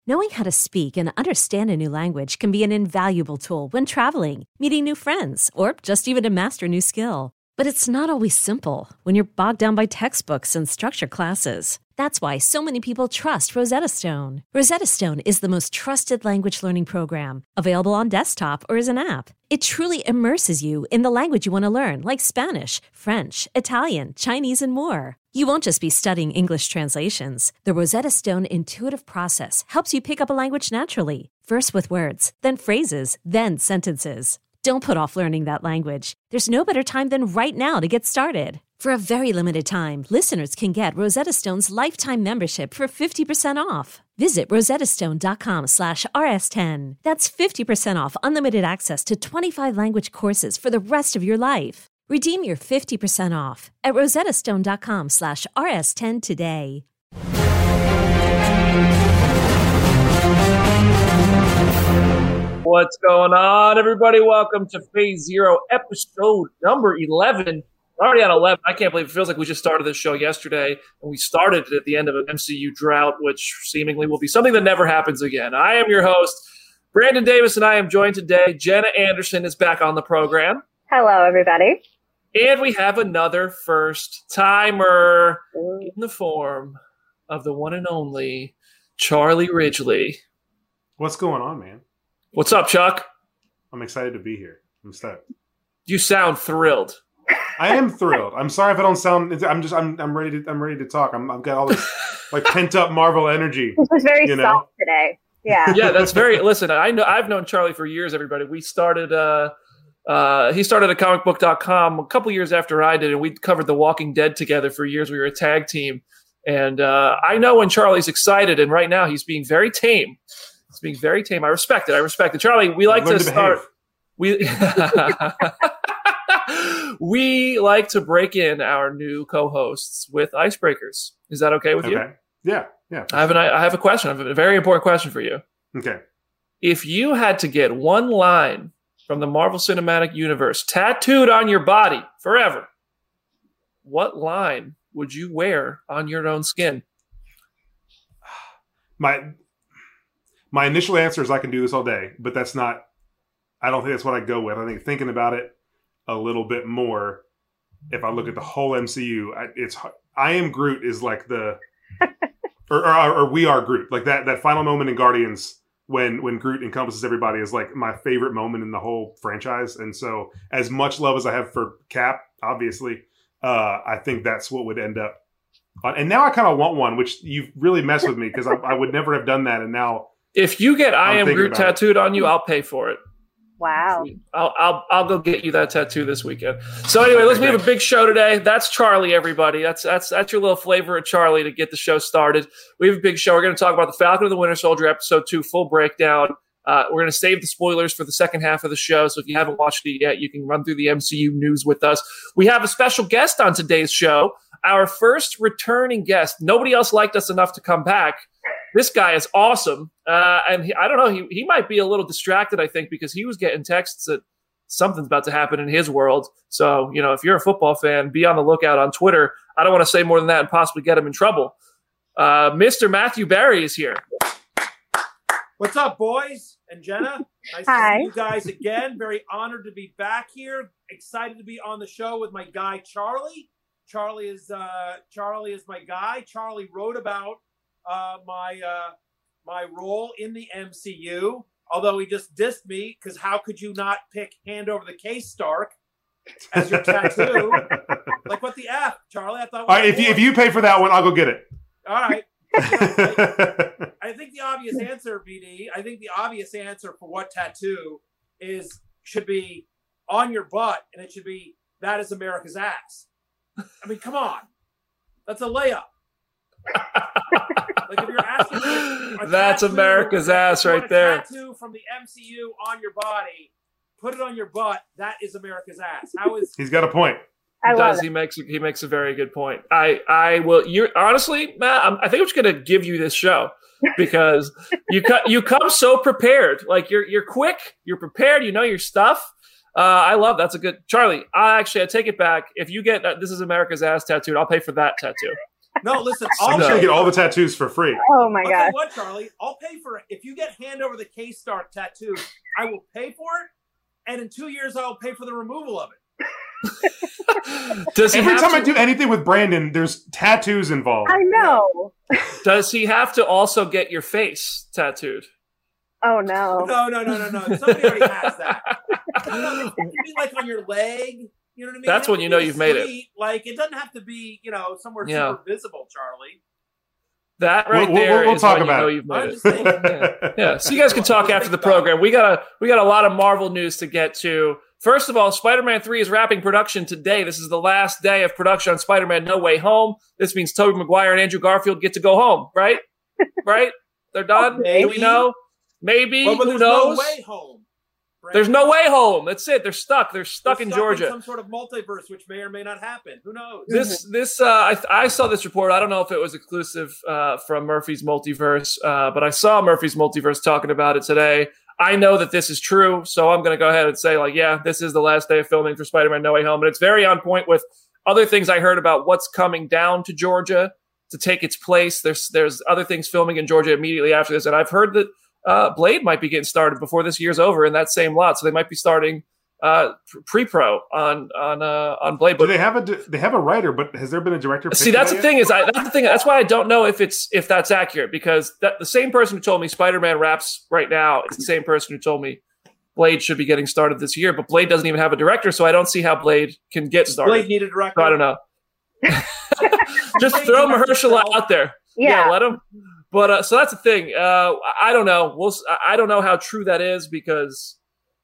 Knowing how to speak and understand a new language can be an invaluable tool when traveling, meeting new friends, or just even to master a new skill. But it's not always simple when you're bogged down by textbooks and structured classes. That's why so many people trust Rosetta Stone. Rosetta Stone is the most trusted language learning program, available on desktop or as an app. It truly immerses you in the language you want to learn, like Spanish, French, Italian, Chinese, and more. You won't just be studying English translations. The Rosetta Stone intuitive process helps you pick up a language naturally, first with words, then phrases, then sentences. Don't put off learning that language. There's no better time than right now to get started. For a very limited time, listeners can get Rosetta Stone's lifetime membership for 50% off. Visit rosettastone.com/rs10. That's 50% off unlimited access to 25 language courses for the rest of your life. Redeem your 50% off at rosettastone.com/rs10 today. What's going on, everybody? Welcome to Phase Zero, episode number 11. We're already on 11. I can't believe it feels like we just started this show yesterday, and we started at the end of an MCU drought, which seemingly will be something that never happens again. I am your host, Brandon Davis, and I am joined today. Jenna Anderson is back on the program. Hello, everybody. And we have another first-timer in the form of the one and only Charlie Ridgely. What's going on, man? What's up, Chuck? I'm excited to be here. I'm stoked. You sound thrilled. I am thrilled. I'm sorry if I don't sound. I'm ready to talk. I've got all this like pent up Marvel energy. This was very soft today. Yeah. Yeah, that's very. Listen, I've known Charlie for years. Everybody, we started. He started at comicbook.com a couple years after I did, and we covered The Walking Dead together for years. We were a tag team, and I know when Charlie's excited, and right now he's being very tame. He's being very tame. I respect it. Charlie, we like to start. We like to break in our new co-hosts with icebreakers. Is that okay with you? Yeah. I have a question. I have a very important question for you. Okay. If you had to get one line from the Marvel Cinematic Universe tattooed on your body forever, what line would you wear on your own skin? My initial answer is I can do this all day, but that's not. I don't think that's what I go with. I think thinking about it a little bit more, if I look at the whole MCU, I am Groot is like the, or we are Groot. Like that final moment in Guardians when Groot encompasses everybody is like my favorite moment in the whole franchise. And so as much love as I have for Cap, obviously, I think that's what would end up. And now I kind of want one, which you've really messed with me because I would never have done that. And now if you get I am Groot tattooed on you, I'll pay for it. Wow. I'll go get you that tattoo this weekend. So anyway, we have a big show today. That's Charlie, everybody. That's your little flavor of Charlie to get the show started. We have a big show. We're going to talk about the Falcon and the Winter Soldier episode 2, full breakdown. We're going to save the spoilers for the second half of the show. So if you haven't watched it yet, you can run through the MCU news with us. We have a special guest on today's show, our first returning guest. Nobody else liked us enough to come back. This guy is awesome. And I don't know, he might be a little distracted, I think, because he was getting texts that something's about to happen in his world. So, if you're a football fan, be on the lookout on Twitter. I don't want to say more than that and possibly get him in trouble. Mr. Matthew Barry is here. What's up, boys and Jenna? Nice to see you guys again. Very honored to be back here. Excited to be on the show with my guy, Charlie. Charlie is my guy. Charlie wrote about my role in the MCU, although he just dissed me because how could you not pick Hand Over the Case Stark as your tattoo? Like, what the F, Charlie? I thought. All right, if you pay for that one, I'll go get it. All right. I think the obvious answer, BD. I think the obvious answer for what tattoo should be on your butt, and it should be that is America's ass. I mean, come on, that's a layup. Like if you're asking that's America's ass right there. Tattoo from the MCU on your body, put it on your butt. That is America's ass. How is? He's got a point. He makes a very good point. I will. You honestly, Matt, I think I'm just going to give you this show because you come so prepared. Like you're quick, you're prepared, you know your stuff. I love that's a good Charlie. I take it back. If you get this is America's ass tattooed, I'll pay for that tattoo. No, listen. I'm just gonna get all the tattoos for free. Oh my I'll tell gosh. you what, Charlie, I'll pay for it. If you get hand over the K-Star tattoo, I will pay for it, and in 2 years I will pay for the removal of it. Every time I do anything with Brandon, there's tattoos involved. I know. Does he have to also get your face tattooed? Oh no. No. Somebody already has that. It can be like on your leg. You know what I mean? That's when you know you've made it. Like it doesn't have to be, somewhere Yeah. super visible, Charlie. That right We'll is talk when about you know it. you've made I'm it. just saying. Yeah, so you guys can talk after the program. We got a lot of Marvel news to get to. First of all, Spider-Man 3 is wrapping production today. This is the last day of production on Spider-Man No Way Home. This means Tobey Maguire and Andrew Garfield get to go home, right? Right? They're done? Maybe. Do we know? Maybe. But Who there's knows? no way home. Brandon. There's no way home. That's it. They're stuck. They're stuck They're in Georgia. some sort of multiverse, which may or may not happen. Who knows? I saw this report. I don't know if it was exclusive from Murphy's Multiverse, but I saw Murphy's Multiverse talking about it today. I know that this is true, so I'm going to go ahead and say, this is the last day of filming for Spider-Man No Way Home, and it's very on point with other things I heard about what's coming down to Georgia to take its place. There's other things filming in Georgia immediately after this, and I've heard that Blade might be getting started before this year's over in that same lot, so they might be starting pre-pro on Blade. But they have a writer, but has there been a director? See, that's the thing. That's why I don't know if that's accurate, because the same person who told me Spider-Man wraps right now is the same person who told me Blade should be getting started this year. But Blade doesn't even have a director, so I don't see how Blade can get started. Blade need a director. So I don't know. Just throw Mahershala out there. Yeah. Let him. But so that's the thing. I don't know. I don't know how true that is, because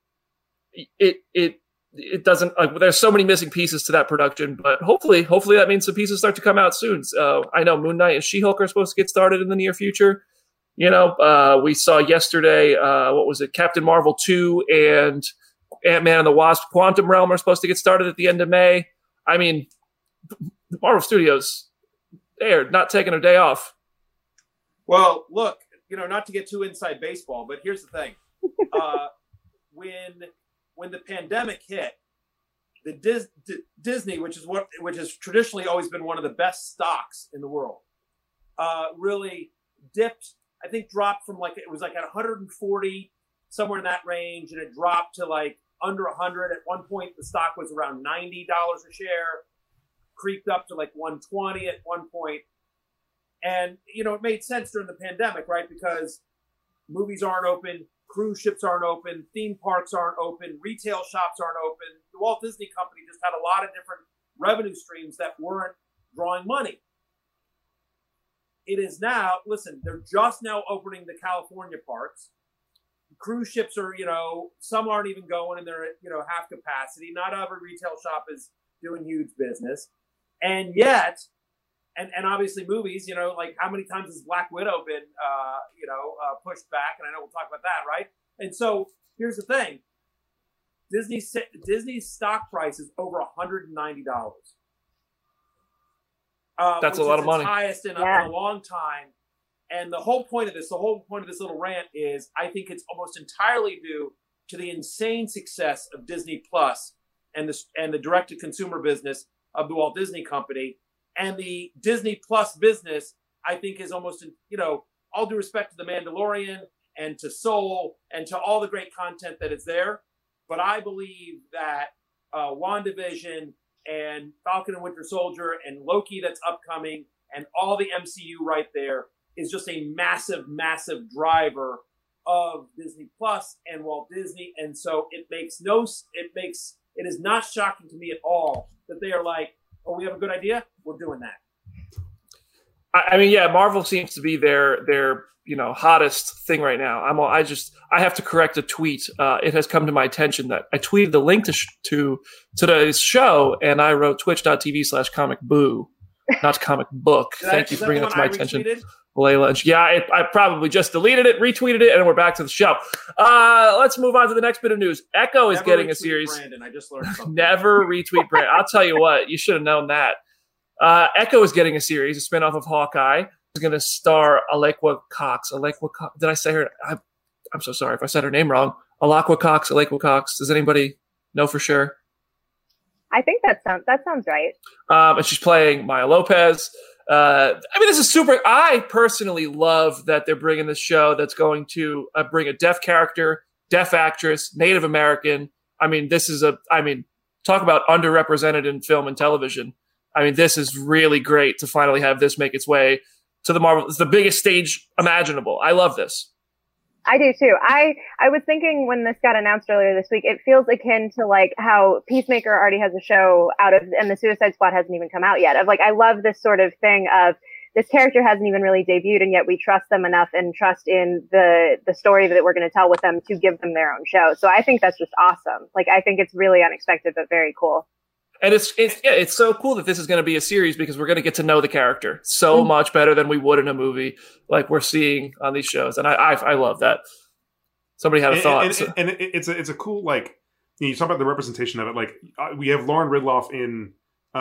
it doesn't, there's so many missing pieces to that production, but hopefully that means some pieces start to come out soon. I know Moon Knight and She-Hulk are supposed to get started in the near future. We saw yesterday, Captain Marvel 2 and Ant-Man and the Wasp Quantum Realm are supposed to get started at the end of May. I mean, Marvel Studios, they're not taking a day off. Well, look, not to get too inside baseball, but here's the thing. When the pandemic hit, the Disney, which has traditionally always been one of the best stocks in the world, really dipped. I think dropped from it was at 140, somewhere in that range, and it dropped to under 100. At one point, the stock was around $90 a share, creeped up to 120 at one point. And, it made sense during the pandemic, right? Because movies aren't open, cruise ships aren't open, theme parks aren't open, retail shops aren't open. The Walt Disney Company just had a lot of different revenue streams that weren't drawing money. It is now, listen, they're just now opening the California parks. Cruise ships are, some aren't even going and they're at, half capacity. Not every retail shop is doing huge business. And yet, and obviously movies, how many times has Black Widow been, pushed back? And I know we'll talk about that, right? And so here's the thing. Disney's stock price is over $190. That's a lot of money. Highest in a long time. And the whole point of this little rant is I think it's almost entirely due to the insane success of Disney Plus and the direct-to-consumer business of the Walt Disney Company. And the Disney Plus business, I think, is almost, all due respect to The Mandalorian and to Soul and to all the great content that is there. But I believe that WandaVision and Falcon and Winter Soldier and Loki that's upcoming and all the MCU right there is just a massive, massive driver of Disney Plus and Walt Disney. And so it is not shocking to me at all that they are oh, we have a good idea, we're doing that. I mean, yeah, Marvel seems to be their hottest thing right now. I have to correct a tweet. It has come to my attention that I tweeted the link to today's show, and I wrote twitch.tv/comicboo, not comic book. Thank you for bringing that to my attention, Layla. Yeah, I probably just deleted it, retweeted it, and we're back to the show. Let's move on to the next bit of news. Echo is getting a series. Brandon, I just learned something. Never retweet Brandon. I'll tell you what, you should have known that. Echo is getting a series, a spinoff of Hawkeye. It's going to star Alaqua Cox. Did I say her? I'm so sorry if I said her name wrong. Alaqua Cox. Does anybody know for sure? I think that sounds right. And she's playing Maya Lopez. I mean, this is super. I personally love that they're bringing this show that's going to bring a deaf character, deaf actress, Native American. I mean, talk about underrepresented in film and television. I mean, this is really great to finally have this make its way to the Marvel. It's the biggest stage imaginable. I love this. I do too. I was thinking when this got announced earlier this week, it feels akin to like how Peacemaker already has a show out of, and the Suicide Squad hasn't even come out yet. Of like, I love this sort of thing of this character hasn't even really debuted, and yet we trust them enough and trust in the story that we're going to tell with them to give them their own show. So I think that's just awesome. Like, I think it's really unexpected, but very cool. And it's so cool that this is going to be a series because we're going to get to know the character so much better than we would in a movie, like we're seeing on these shows. And I love that. Somebody had a thought. And it's a cool, like, you talk about the representation of it. Like, we have Lauren Ridloff in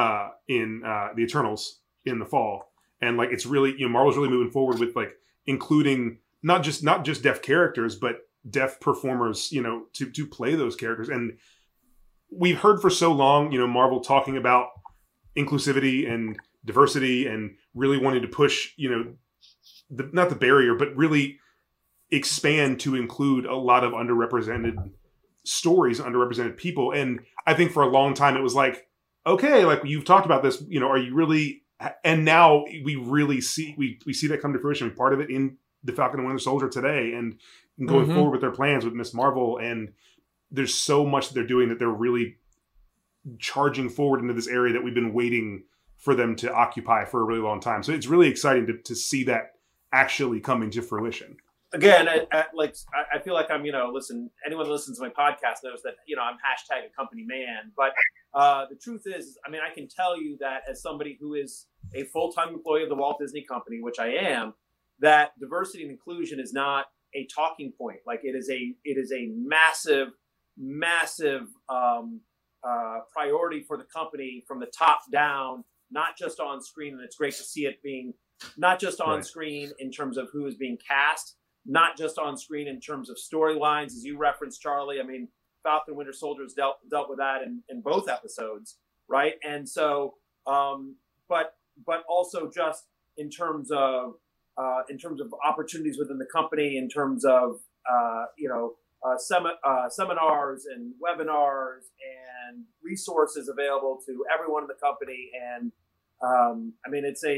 the Eternals in the fall, and like it's really, Marvel's really moving forward with like including not just deaf characters, but deaf performers, to play those characters. And we've heard for so long, Marvel talking about inclusivity and diversity and really wanting to push, not the barrier, but really expand to include a lot of underrepresented stories, underrepresented people. And I think for a long time it was like, okay, like you've talked about this, are you really? And now we really see, we see that come to fruition. Part of it in the Falcon and Winter Soldier today, and going forward with their plans with Ms. Marvel. And there's so much that they're doing that they're really charging forward into this area that we've been waiting for them to occupy for a really long time. So it's really exciting to see that actually coming to fruition. Again, I feel like I'm, listen, anyone who listens to my podcast knows that, I'm hashtag a company man. But the truth is, I mean, I can tell you that as somebody who is a full-time employee of the Walt Disney Company, which I am, that diversity and inclusion is not a talking point. Like it is a massive priority for the company from the top down, not just on screen. And it's great to see it being not just on screen in terms of who is being cast, not just on screen in terms of storylines, as you referenced, Charlie. I mean, Falcon Winter Soldier has dealt with that in both episodes, right? And so, but also just in terms of opportunities within the company, in terms of seminars and webinars and resources available to everyone in the company. And I mean, it's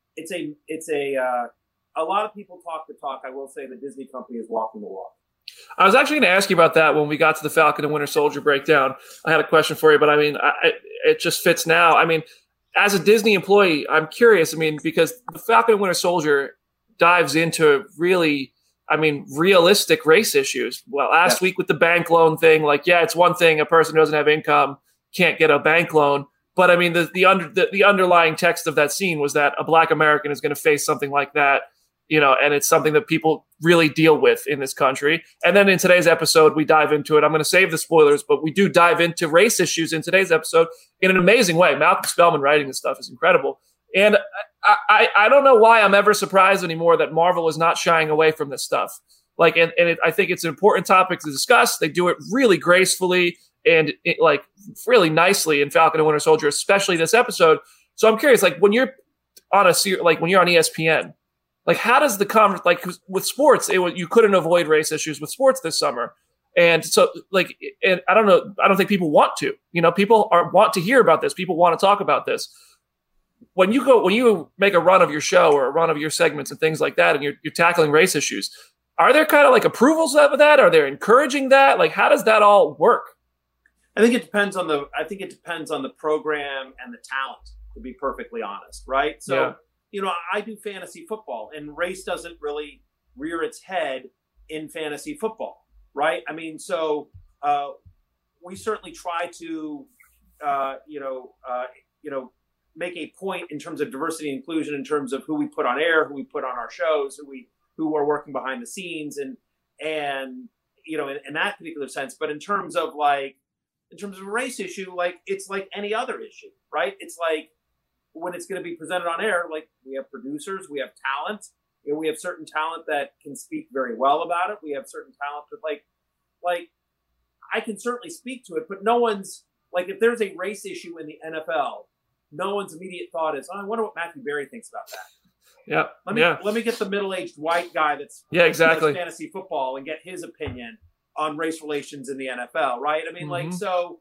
a lot of people talk the talk. I will say the Disney company is walking the walk. I was actually going to ask you about that when we got to the Falcon and Winter Soldier breakdown. I had a question for you, but I mean, it just fits now. I mean, as a Disney employee, I'm curious. I mean, because the Falcon and Winter Soldier dives into really, I mean, realistic race issues. Well, last week with the bank loan thing, like, yeah, it's one thing. A person who doesn't have income can't get a bank loan. But I mean, the underlying text of that scene was that a Black American is going to face something like that, and it's something that people really deal with in this country. And then in today's episode, we dive into it. I'm going to save the spoilers, but we do dive into race issues in today's episode in an amazing way. Malcolm Spellman writing this stuff is incredible. And I don't know why I'm ever surprised anymore that Marvel is not shying away from this stuff. Like, I think it's an important topic to discuss. They do it really gracefully and really nicely in Falcon and Winter Soldier, especially this episode. So I'm curious, like when you're on when you're on ESPN, like how does the conference, like with sports, you couldn't avoid race issues with sports this summer. And so and I don't know, I don't think people want to, people want to hear about this. People want to talk about this. When you make a run of your show or a run of your segments and things like that, and you're tackling race issues, are there kind of like approvals of that? Are they encouraging that? Like, how does that all work? I think it depends on the program and the talent, to be perfectly honest, right? So, I do fantasy football, and race doesn't really rear its head in fantasy football, right? I mean, so we certainly try to, make a point in terms of diversity and inclusion, in terms of who we put on air, who we put on our shows, who are working behind the scenes, and in that particular sense. But in terms of a race issue, like it's like any other issue, right? It's like when it's going to be presented on air, like we have producers, we have talent, we have certain talent that can speak very well about it. We have certain talent that like I can certainly speak to it, but no one's like, if there's a race issue in the NFL, no one's immediate thought is, oh, I wonder what Matthew Berry thinks about that. Yeah. Let me get the middle-aged white guy that's exactly plays fantasy football and get his opinion on race relations in the NFL, right? I mean, like, so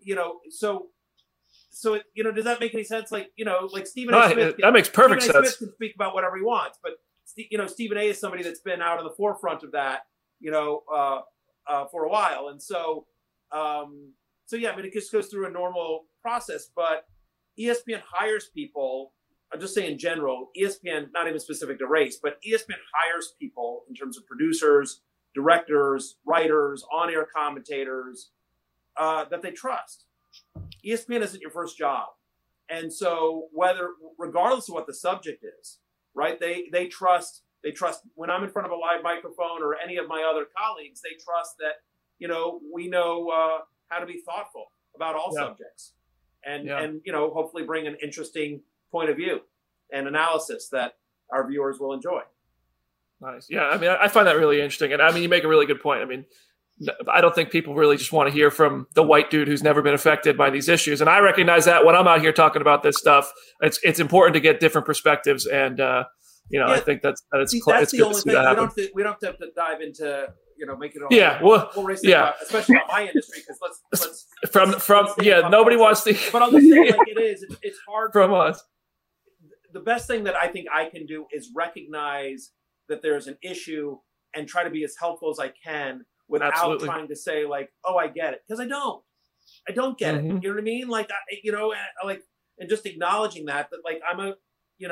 does that make any sense? Like, like Stephen A. Smith. That makes perfect sense. Smith can speak about whatever he wants, but Stephen A. is somebody that's been out on the forefront of that, for a while, and so yeah, I mean, it just goes through a normal process, but ESPN hires people. I'm just saying in general, ESPN, not even specific to race, but ESPN hires people in terms of producers, directors, writers, on-air commentators that they trust. ESPN isn't your first job. And so regardless of what the subject is, right, they trust when I'm in front of a live microphone or any of my other colleagues, they trust that, we know how to be thoughtful about all subjects and hopefully bring an interesting point of view and analysis that our viewers will enjoy. Nice. Yeah. I mean, I find that really interesting. And I mean, you make a really good point. I mean, I don't think people really just want to hear from the white dude who's never been affected by these issues. And I recognize that when I'm out here talking about this stuff, it's important to get different perspectives. And, I think that's the only thing. We don't have to dive into, make it all. Yeah. Especially about my industry. Because nobody wants to. But I'll just say like it is. It's hard from us. The best thing that I think I can do is recognize that there's an issue and try to be as helpful as I can without trying to say like, oh, I get it. Because I don't get it. You know what I mean? Like, and just acknowledging that like I'm a,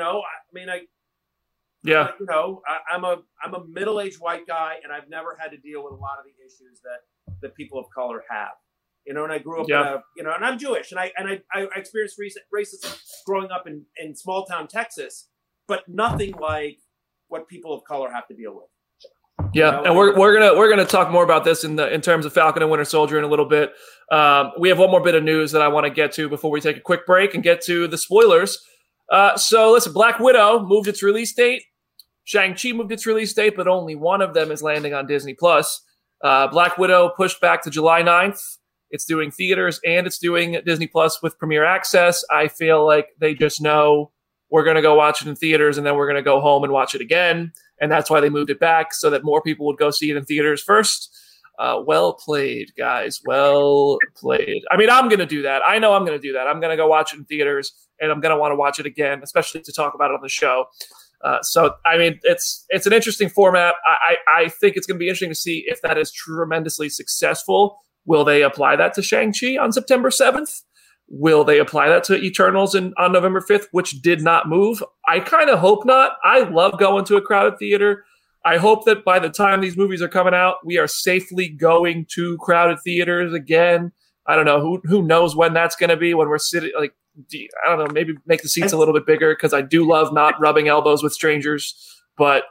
I'm a middle-aged white guy and I've never had to deal with a lot of the issues that people of color have. And I grew up in and I'm Jewish and I experienced racism growing up in small town Texas, but nothing like what people of color have to deal with. Yeah, and we're gonna talk more about this in terms of Falcon and Winter Soldier in a little bit. We have one more bit of news that I want to get to before we take a quick break and get to the spoilers. So listen, Black Widow moved its release date. Shang-Chi moved its release date, but only one of them is landing on Disney+. Black Widow pushed back to July 9th. It's doing theaters and it's doing Disney Plus with Premier Access. I feel like they just know we're going to go watch it in theaters and then we're going to go home and watch it again. And that's why they moved it back so that more people would go see it in theaters first. Well played, guys. Well played. I mean, I'm going to do that. I know I'm going to do that. I'm going to go watch it in theaters and I'm going to want to watch it again, especially to talk about it on the show. So, I mean, it's an interesting format. I think it's going to be interesting to see if that is tremendously successful. Will they apply that to Shang-Chi on September 7th? Will they apply that to Eternals on November 5th, which did not move? I kind of hope not. I love going to a crowded theater. I hope that by the time these movies are coming out, we are safely going to crowded theaters again. I don't know. Who knows when that's going to be, when we're sitting, like, I don't know, maybe make the seats a little bit bigger because I do love not rubbing elbows with strangers. But,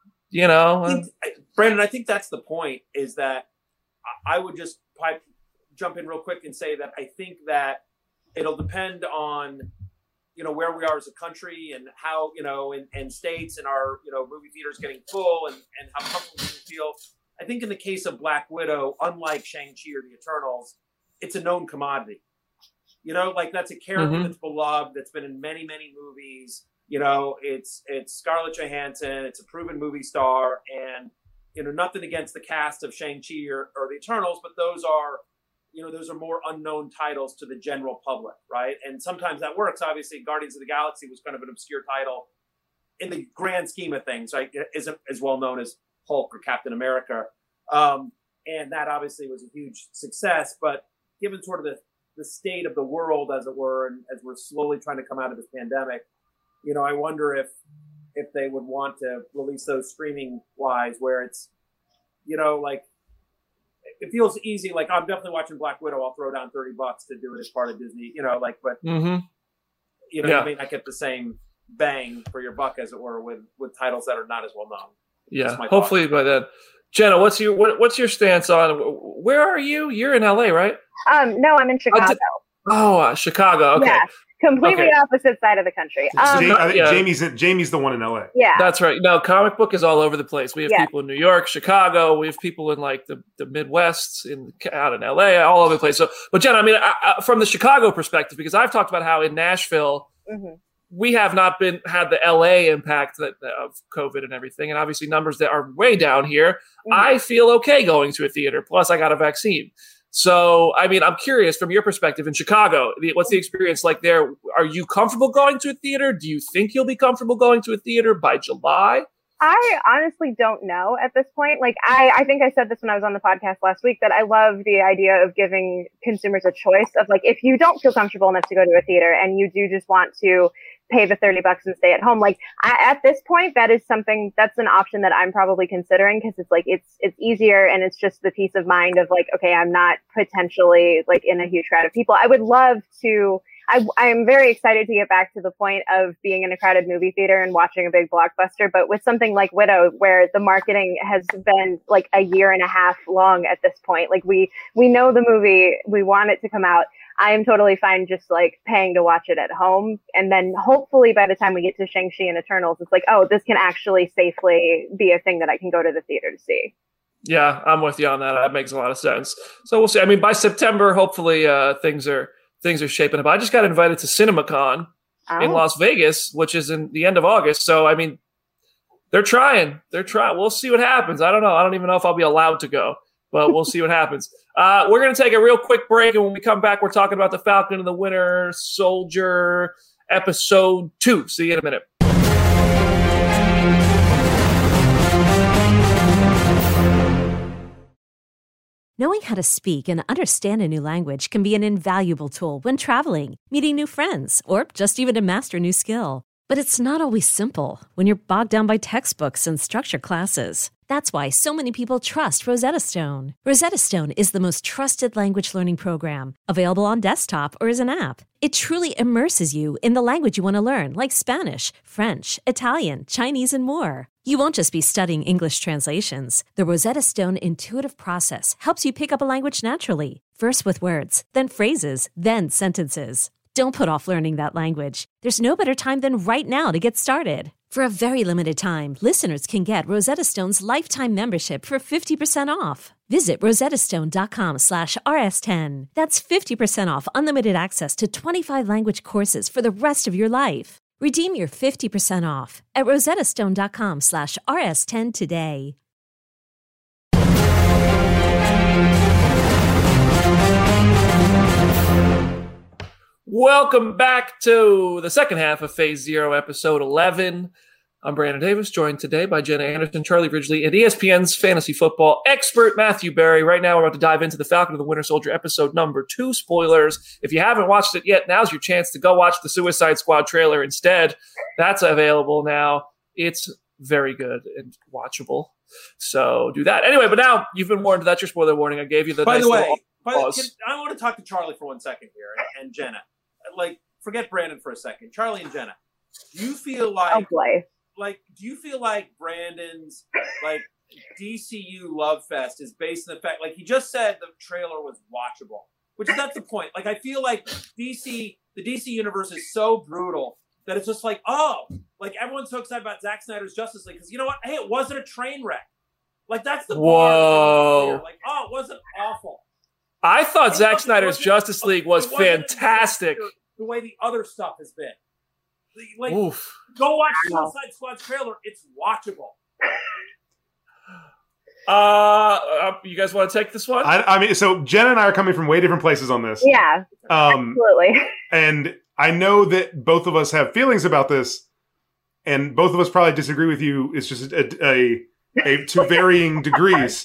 Brandon, I think that's the point, is that I would just jump in real quick and say that I think that it'll depend on, where we are as a country and how, and states and our, movie theaters getting full and how comfortable we feel. I think in the case of Black Widow, unlike Shang-Chi or the Eternals, it's a known commodity. That's a character that's beloved, that's been in many, many movies. It's Scarlett Johansson, it's a proven movie star, and nothing against the cast of Shang-Chi or the Eternals, but those are more unknown titles to the general public, right? And sometimes that works. Obviously, Guardians of the Galaxy was kind of an obscure title in the grand scheme of things, right? It isn't as well known as Hulk or Captain America. And that obviously was a huge success, but given sort of the state of the world, as it were, and as we're slowly trying to come out of this pandemic, I wonder if they would want to release those streaming wise where it's, it feels easy. Like, I'm definitely watching Black Widow. I'll throw down $30 to do it as part of Disney, but you may not get the same bang for your buck, as it were, with titles that are not as well known. Yeah. Hopefully by then. Jenna, what's your stance on, where are you? You're in LA, right? No, I'm in Chicago. Chicago. Okay. Completely Okay. opposite side of the country. I think Yeah. Jamie's the one in LA. Yeah. That's right. No, comic book is all over the place. We have Yeah. people in New York, Chicago. We have people in like the Midwest, out in LA, all over the place. So, but Jen, I mean, from the Chicago perspective, because I've talked about how in Nashville Mhm. we have not had the LA impact of COVID and everything, and obviously numbers that are way down here. Mhm. I feel okay going to a theater. Plus, I got a vaccine. So, I mean, I'm curious from your perspective in Chicago, what's the experience like there? Are you comfortable going to a theater? Do you think you'll be comfortable going to a theater by July? I honestly don't know at this point. Like, I think I said this when I was on the podcast last week, that I love the idea of giving consumers a choice of, like, if you don't feel comfortable enough to go to a theater and you do just want to pay the $30 and stay at home, like, at this point, that's an option that I'm probably considering, because it's like, it's easier, and it's just the peace of mind of like, okay, I'm not potentially like in a huge crowd of people. I would love to. I'm very excited to get back to the point of being in a crowded movie theater and watching a big blockbuster, but with something like Widow, where the marketing has been like a year and a half long at this point. Like, we know the movie, we want it to come out. I am totally fine just like paying to watch it at home. And then hopefully by the time we get to Shang-Chi and Eternals, it's like, oh, this can actually safely be a thing that I can go to the theater to see. Yeah, I'm with you on that. That makes a lot of sense. So we'll see. I mean, by September, hopefully things are shaping up. I just got invited to CinemaCon in Las Vegas, which is in the end of August. So, I mean, they're trying. We'll see what happens. I don't know. I don't even know if I'll be allowed to go, but we'll see what happens. We're going to take a real quick break, and when we come back, we're talking about the Falcon and the Winter Soldier episode 2. See you in a minute. Knowing how to speak and understand a new language can be an invaluable tool when traveling, meeting new friends, or just even to master a new skill. But it's not always simple when you're bogged down by textbooks and structured classes. That's why so many people trust Rosetta Stone. Rosetta Stone is the most trusted language learning program, available on desktop or as an app. It truly immerses you in the language you want to learn, like Spanish, French, Italian, Chinese, and more. You won't just be studying English translations. The Rosetta Stone intuitive process helps you pick up a language naturally, first with words, then phrases, then sentences. Don't put off learning that language. There's no better time than right now to get started. For a very limited time, listeners can get Rosetta Stone's lifetime membership for 50% off. Visit rosettastone.com/rs10. That's 50% off unlimited access to 25 language courses for the rest of your life. Redeem your 50% off at rosettastone.com/rs10 today. Welcome back to the second half of Phase Zero, Episode 11. I'm Brandon Davis, joined today by Jenna Anderson, Charlie Ridgely, and ESPN's fantasy football expert, Matthew Berry. Right now, we're about to dive into the Falcon and the Winter Soldier, Episode number 2. Spoilers. If you haven't watched it yet, now's your chance to go watch the Suicide Squad trailer instead. That's available now. It's very good and watchable. So do that. Anyway, but now you've been warned. That's your spoiler warning. I gave you the By nice the way, little I want to talk to Charlie for 1 second here, and Jenna. Like, forget Brandon for a second. Charlie and Jenna, do you feel Oh boy. do you feel like Brandon's like DCU love fest is based on the fact, like he just said the trailer was watchable, which is not the point. Like, I feel like the DC universe is so brutal that it's just like, oh, like everyone's so excited about Zack Snyder's Justice League because you know what? Hey, it wasn't a train wreck. Like, that's the Whoa. bar. Like, oh, it wasn't awful. I thought Zack Snyder's Justice League was fantastic. The way the other stuff has been. Like, Oof. go watch Suicide Squad's trailer. It's watchable. You guys want to take this one? I mean, so Jen and I are coming from way different places on this. Yeah, absolutely. And I know that both of us have feelings about this, and both of us probably disagree with you. It's just a to varying degrees.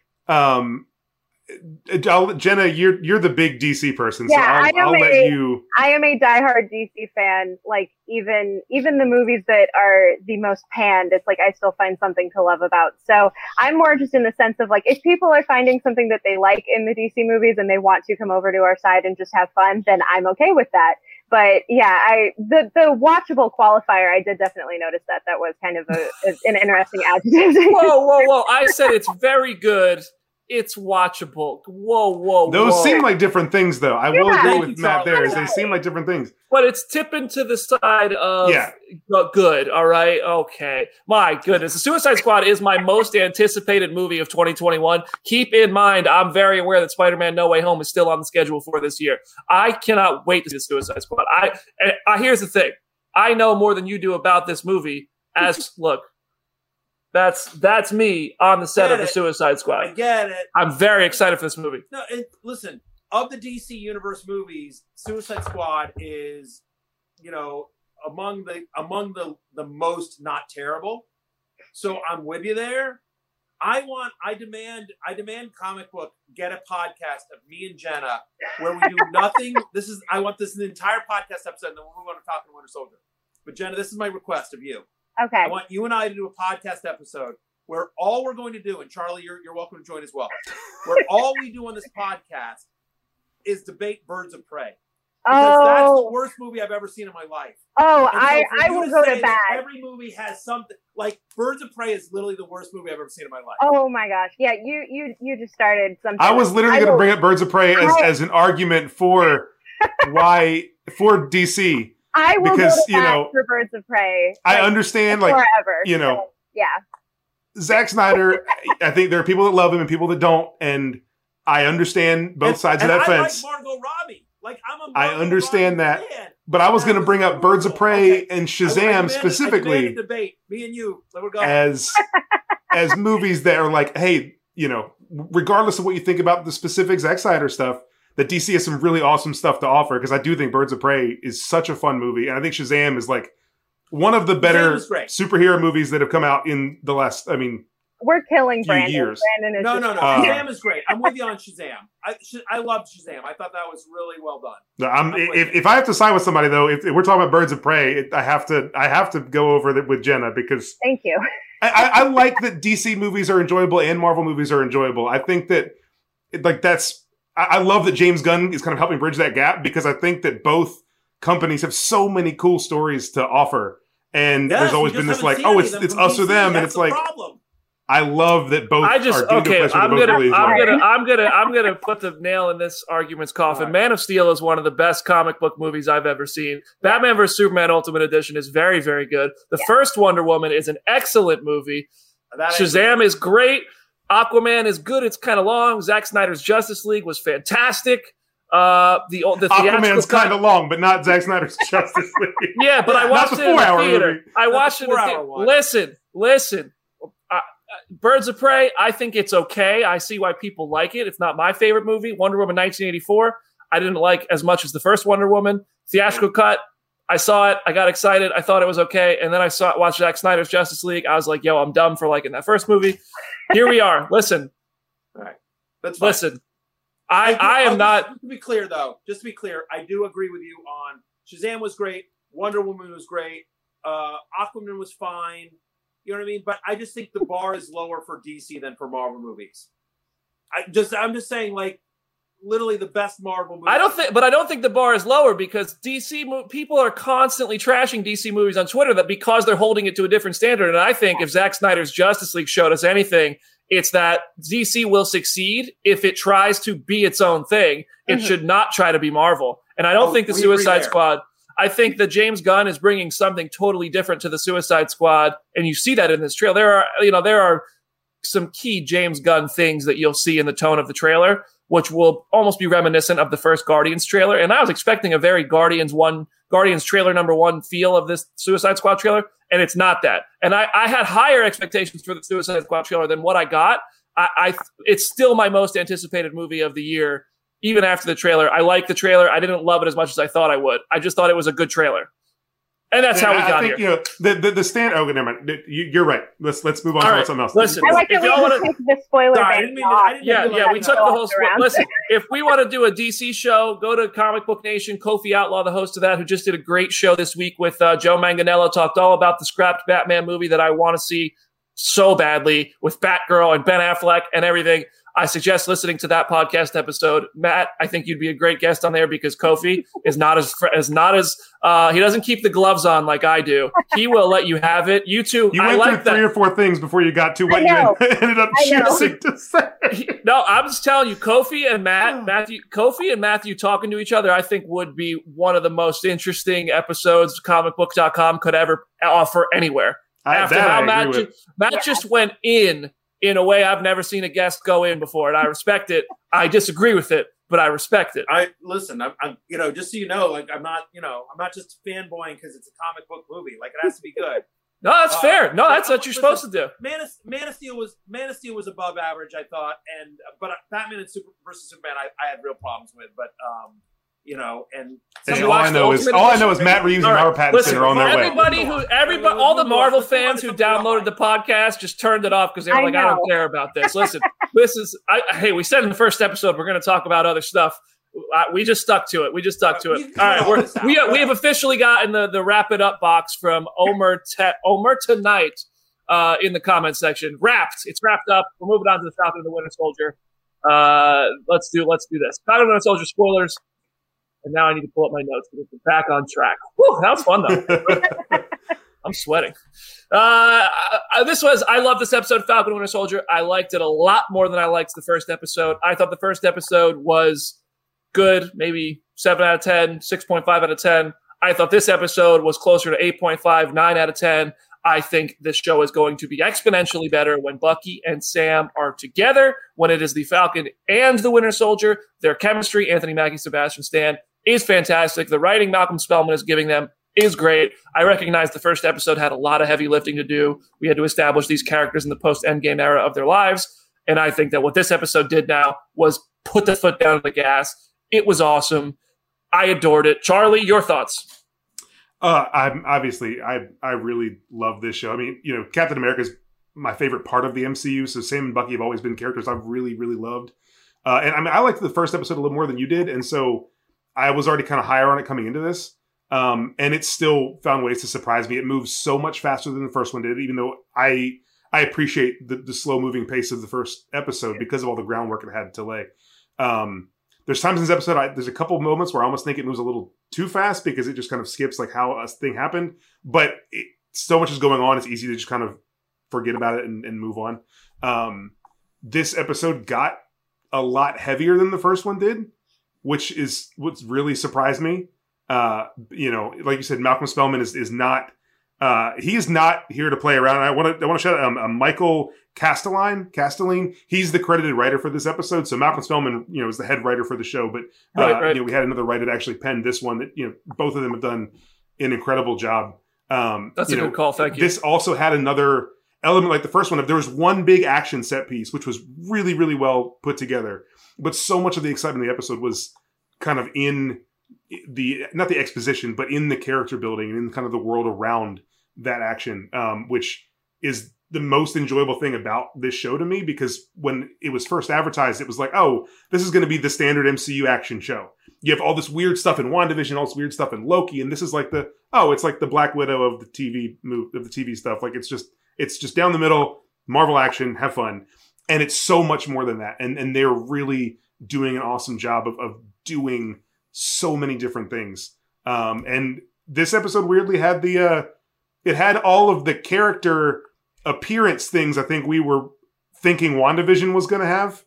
Jenna, you're the big DC person, so I'll let you. I am a diehard DC fan. Like, even the movies that are the most panned, it's like I still find something to love about. So I'm more just in the sense of like, if people are finding something that they like in the DC movies and they want to come over to our side and just have fun, then I'm okay with that. But yeah, the watchable qualifier, I did definitely notice that was kind of an interesting adjective. Whoa! I said it's very good. it's watchable. Whoa. Those seem like different things, though. I will agree Thank with you, Matt Charlie. there. Is they seem like different things. But it's tipping to the side of good, all right? Okay. My goodness. The Suicide Squad is my most anticipated movie of 2021. Keep in mind, I'm very aware that Spider-Man No Way Home is still on the schedule for this year. I cannot wait to see the Suicide Squad. Here's the thing. I know more than you do about this movie. Look, that's me on the set of the Suicide Squad. I get it. I'm very excited for this movie. No, listen, of the DC Universe movies, Suicide Squad is, among the most not terrible. So I'm with you there. I demand Comic Book get a podcast of me and Jenna where we do nothing. I want this an entire podcast episode, and then we'll move on to Falcon and Winter Soldier. But Jenna, this is my request of you. Okay. I want you and I to do a podcast episode where all we're going to do, and Charlie, you're welcome to join as well, where all we do on this podcast is debate Birds of Prey. Because that's the worst movie I've ever seen in my life. Oh, so I will go to that. Every movie has something like Birds of Prey is literally the worst movie I've ever seen in my life. Oh my gosh. Yeah, you just started something. I was literally going to bring up Birds of Prey as an argument for for DC. I will because, go to that for Birds of Prey. I understand, forever. Yeah. Zack Snyder, I think there are people that love him and people that don't, and I understand both sides of that fence. I like Margot Robbie. I understand that, but I was going to bring up Birds of Prey and Shazam specifically debate. Me and you, as movies that are like, hey, regardless of what you think about the specific Zack Snyder stuff, that DC has some really awesome stuff to offer, because I do think Birds of Prey is such a fun movie, and I think Shazam is like one of the better superhero movies that have come out in the last, we're killing Brandon. Years. Brandon is no. Shazam is great. I'm with you on Shazam. I love Shazam. I thought that was really well done. If I have to side with somebody, though, if we're talking about Birds of Prey, I have to go over that with Jenna, because thank you. I like that DC movies are enjoyable and Marvel movies are enjoyable. I think that I love that James Gunn is kind of helping bridge that gap, because I think that both companies have so many cool stories to offer, and there's always been this like, oh, it's us or them, and it's like, I love that both. I'm gonna put the nail in this argument's coffin. Right. Man of Steel is one of the best comic book movies I've ever seen. Batman vs Superman Ultimate Edition is very, very good. The first Wonder Woman is an excellent movie. Shazam is great. Aquaman is good. It's kind of long. Zack Snyder's Justice League was fantastic. The Aquaman's kind of long, but not Zack Snyder's Justice League. Yeah, but I watched it in the theater. Movie. I watched it in the theater. Listen. Birds of Prey, I think it's okay. I see why people like it. It's not my favorite movie. Wonder Woman 1984, I didn't like as much as the first Wonder Woman. Theatrical cut, I saw it. I got excited. I thought it was okay. And then I watched Zack Snyder's Justice League. I was like, yo, I'm dumb for liking that first movie. Here we are. Listen. All right. That's fine. Listen. I am not. Just to be clear, though, I do agree with you on Shazam was great. Wonder Woman was great. Aquaman was fine. You know what I mean? But I just think the bar is lower for DC than for Marvel movies. I'm just saying, like, literally the best Marvel movie. I don't think the bar is lower, because people are constantly trashing DC movies on Twitter because they're holding it to a different standard. And I think if Zack Snyder's Justice League showed us anything, it's that DC will succeed if it tries to be its own thing. It should not try to be Marvel. And I don't think the Suicide Squad. I think that James Gunn is bringing something totally different to the Suicide Squad, and you see that in this trailer. There are some key James Gunn things that you'll see in the tone of the trailer, which will almost be reminiscent of the first Guardians trailer. And I was expecting a very Guardians trailer #1 feel of this Suicide Squad trailer, and it's not that. And I had higher expectations for the Suicide Squad trailer than what I got. It's still my most anticipated movie of the year. Even after the trailer, I like the trailer. I didn't love it as much as I thought I would. I just thought it was a good trailer. And that's how we got here. The stand. Oh, never mind. You're right. Let's move on to something else. Listen, I like that we took the spoiler. We took the whole spoiler. Listen, if we want to do a DC show, go to Comic Book Nation. Kofi Outlaw, the host of that, who just did a great show this week with Joe Manganiello, talked all about the scrapped Batman movie that I want to see so badly with Batgirl and Ben Affleck and everything. I suggest listening to that podcast episode. Matt, I think you'd be a great guest on there because Kofi is not as he doesn't keep the gloves on like I do. He will let you have it. You two, you went through 3 or 4 things before you got to what you ended up choosing to say. No, I'm just telling you, Kofi and Matthew talking to each other, I think would be one of the most interesting episodes comicbook.com could ever offer anywhere. After how Matt just went in a way I've never seen a guest go in before, and I respect it. I disagree with it, but I respect it. I'm just so you know, like I'm not just fanboying because it's a comic book movie. Like it has to be good. No, that's fair. No, that's what you're supposed to do. Man of Steel was above average, I thought, but Batman and versus Superman, I had real problems with, but all I know is Matt Reeves and Robert Pattinson are on their way. All the Marvel fans who downloaded the podcast just turned it off because they were like, I don't care about this. Listen, hey, we said in the first episode we're going to talk about other stuff. We just stuck to it. All right, we have officially gotten the wrap it up box from Omer tonight in the comment section. It's wrapped up. We're moving on to the Falcon and the Winter Soldier. Let's do this. Falcon and the Winter Soldier spoilers. And now I need to pull up my notes to get back on track. Whew, that was fun, though. I'm sweating. I love this episode of Falcon and Winter Soldier. I liked it a lot more than I liked the first episode. I thought the first episode was good, maybe 7 out of 10, 6.5 out of 10. I thought this episode was closer to 8.5, 9 out of 10. I think this show is going to be exponentially better when Bucky and Sam are together, when it is the Falcon and the Winter Soldier. Their chemistry, Anthony Mackie, Sebastian Stan, is fantastic. The writing Malcolm Spellman is giving them is great. I recognize the first episode had a lot of heavy lifting to do. We had to establish these characters in the post-Endgame era of their lives, and I think that what this episode did now was put the foot down on the gas. It was awesome. I adored it. Charlie, your thoughts? I really love this show. I mean, Captain America is my favorite part of the MCU. So Sam and Bucky have always been characters I've really, really loved. And I mean, I liked the first episode a little more than you did. And so I was already kind of higher on it coming into this. And it still found ways to surprise me. It moves so much faster than the first one did, even though I appreciate the slow moving pace of the first episode because of all the groundwork it had to lay. There's times in this episode, there's a couple of moments where I almost think it moves a little too fast because it just kind of skips like how a thing happened. But so much is going on, it's easy to just kind of forget about it and move on. This episode got a lot heavier than the first one did, which is what's really surprised me. Like you said, Malcolm Spellman is not. He is not here to play around. I want to shout out Michael Castelline. He's the credited writer for this episode. So Malcolm Spellman, is the head writer for the show. But right. We had another writer that actually penned this one. That both of them have done an incredible job. That's a good call. Thank you. This also had another element like the first one. There was one big action set piece, which was really, really well put together. But so much of the excitement of the episode was kind of in not the exposition, but in the character building and in kind of the world around that action, which is the most enjoyable thing about this show to me, because when it was first advertised, it was like, oh, this is going to be the standard MCU action show. You have all this weird stuff in WandaVision, all this weird stuff in Loki, and this is like it's like the Black Widow of the TV stuff. Like it's just down the middle, Marvel action, have fun. And it's so much more than that. And they're really doing an awesome job of doing so many different things. And this episode weirdly had it had all of the character appearance things I think we were thinking WandaVision was going to have.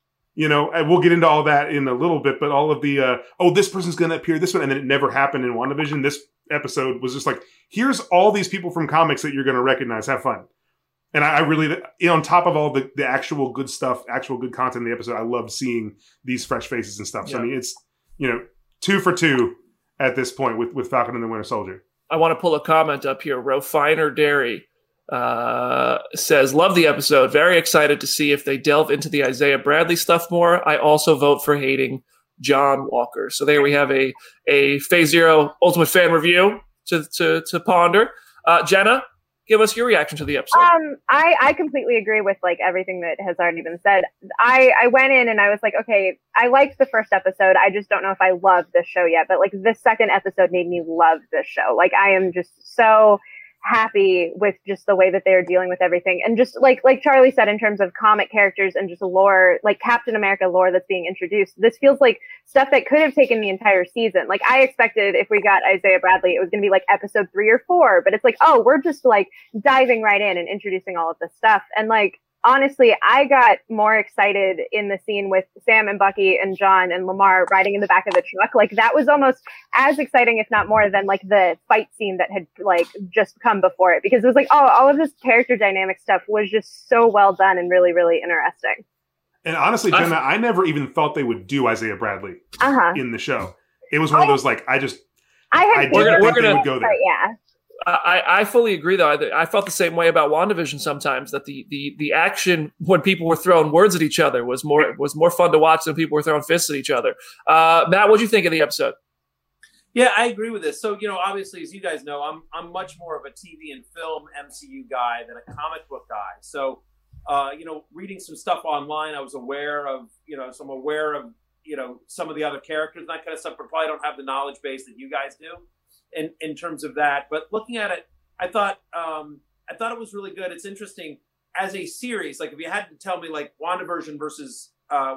And we'll get into all that in a little bit, but all of the, this person's going to appear this one, and then it never happened in WandaVision. This episode was just like, here's all these people from comics that you're going to recognize. Have fun. And I really, on top of all the actual good stuff, actual good content in the episode, I loved seeing these fresh faces and stuff. So, I mean, it's, 2 for 2 at this point with Falcon and the Winter Soldier. I want to pull a comment up here. Refiner Dairy says, love the episode. Very excited to see if they delve into the Isaiah Bradley stuff more. I also vote for hating John Walker. So there we have a Phase Zero Ultimate Fan review to ponder. Jenna, give us your reaction to the episode. I completely agree with like everything that has already been said. I went in and I was like, okay, I liked the first episode. I just don't know if I love this show yet. But like the second episode made me love this show. Like I am just so happy with just the way that they are dealing with everything. And just like Charlie said, in terms of comic characters and just lore, like Captain America lore that's being introduced, this feels like stuff that could have taken the entire season. Like I expected if we got Isaiah Bradley, it was going to be like episode 3 or 4, but it's like, oh, we're just like diving right in and introducing all of this stuff. And like, honestly, I got more excited in the scene with Sam and Bucky and John and Lamar riding in the back of the truck. Like that was almost as exciting, if not more, than like the fight scene that had like just come before it, because it was like, oh, all of this character dynamic stuff was just so well done and really, really interesting. And honestly, Jenna, I never even thought they would do Isaiah Bradley in the show. It was one of those like I didn't think they would go there. Yeah. I fully agree, though. I felt the same way about WandaVision sometimes, that the action when people were throwing words at each other was more fun to watch than people were throwing fists at each other. Matt, what do you think of the episode? Yeah, I agree with this. So, obviously, as you guys know, I'm much more of a TV and film MCU guy than a comic book guy. So, reading some stuff online, I was aware of, some of the other characters and that kind of stuff, but probably don't have the knowledge base that you guys do in terms of that. But looking at it, I thought it was really good. It's interesting as a series. Like if you had to tell me like WandaVision versus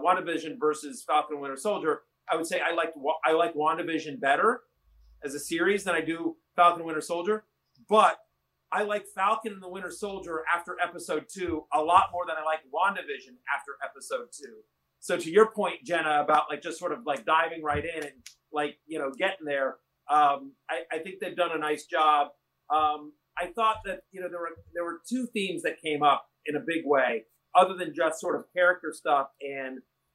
Falcon and Winter Soldier, I would say I like WandaVision better as a series than I do Falcon and Winter Soldier. But I like Falcon and the Winter Soldier after episode 2 a lot more than I like WandaVision after episode 2. So to your point, Jenna, about like just sort of like diving right in and like, getting there. I think they've done a nice job. I thought that, there were 2 themes that came up in a big way, other than just sort of character stuff and,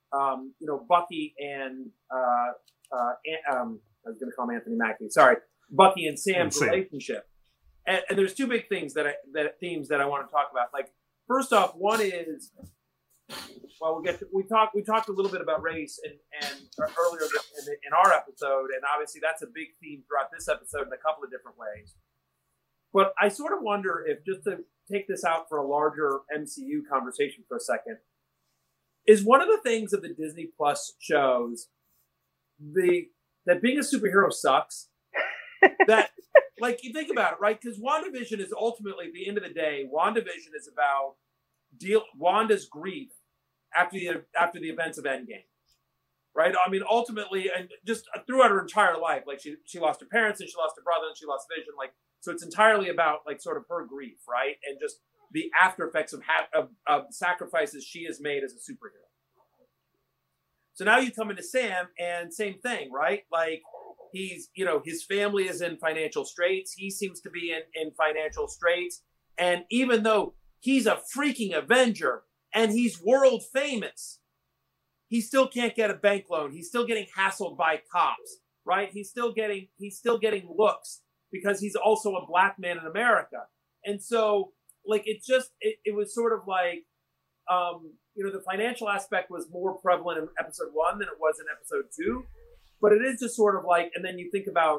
Bucky and, I was going to call him Anthony Mackie. Sorry. Bucky and Sam's relationship. And there's 2 big things themes that I want to talk about. Like, first off, one is, well, we talked a little bit about race and earlier in our episode, and obviously that's a big theme throughout this episode in a couple of different ways. But I sort of wonder if, just to take this out for a larger MCU conversation for a second, is one of the things of the Disney Plus shows that being a superhero sucks. That, like, you think about it, right? Because WandaVision is ultimately, at the end of the day, WandaVision is about Wanda's grief after the events of Endgame, right? I mean, ultimately, and just throughout her entire life, like she lost her parents and she lost her brother and she lost Vision, like, so it's entirely about like sort of her grief, right? And just the after effects of sacrifices she has made as a superhero. So now you come into Sam and same thing, right? Like he's, his family is in financial straits. He seems to be in financial straits. And even though he's a freaking Avenger and he's world famous, he still can't get a bank loan. He's still getting hassled by cops, right? He's still getting looks because he's also a black man in America. And so like, it was sort of like, the financial aspect was more prevalent in episode 1 than it was in episode 2, but it is just sort of like, and then you think about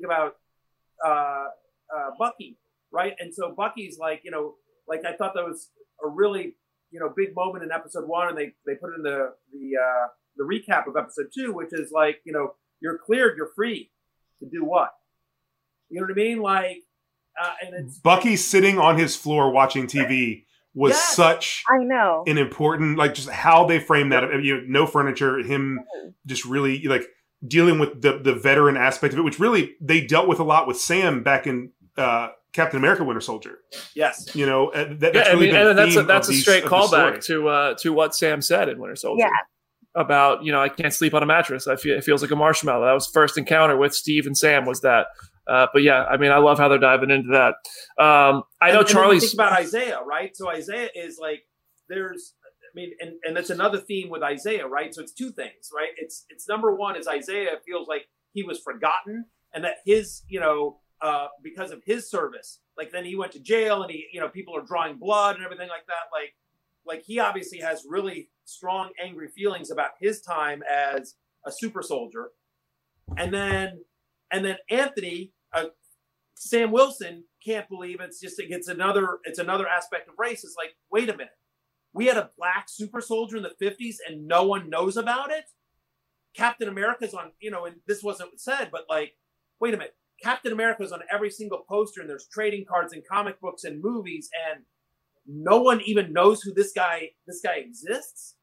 Bucky, right? And so Bucky's like, like I thought that was a really, big moment in episode 1, and they put it in the recap of episode 2, which is like, you're cleared, you're free to do what? You know what I mean? Like, and it's Bucky sitting on his floor watching TV was such an important, like just how they frame that, no furniture, him just really like dealing with the veteran aspect of it, which really they dealt with a lot with Sam back in Captain America: Winter Soldier. Yes, that's a straight callback to what Sam said in Winter Soldier. Yeah. About I can't sleep on a mattress. It feels like a marshmallow. That was first encounter with Steve and Sam was that. But yeah, I mean, I love how they're diving into that. I know Charlie's think about Isaiah, right? So Isaiah is like, and that's another theme with Isaiah, right? So it's 2 things, right? It's number 1 is Isaiah feels like he was forgotten, and that his, because of his service, like then he went to jail, and he, people are drawing blood and everything like that. Like he obviously has really strong, angry feelings about his time as a super soldier, and then Anthony, Sam Wilson can't believe it's another aspect of race. It's like, wait a minute, we had a black super soldier in the 50s and no one knows about it. Captain America's on, and this wasn't said, but like, wait a minute, Captain America's on every single poster, and there's trading cards and comic books and movies, and no one even knows who this guy exists.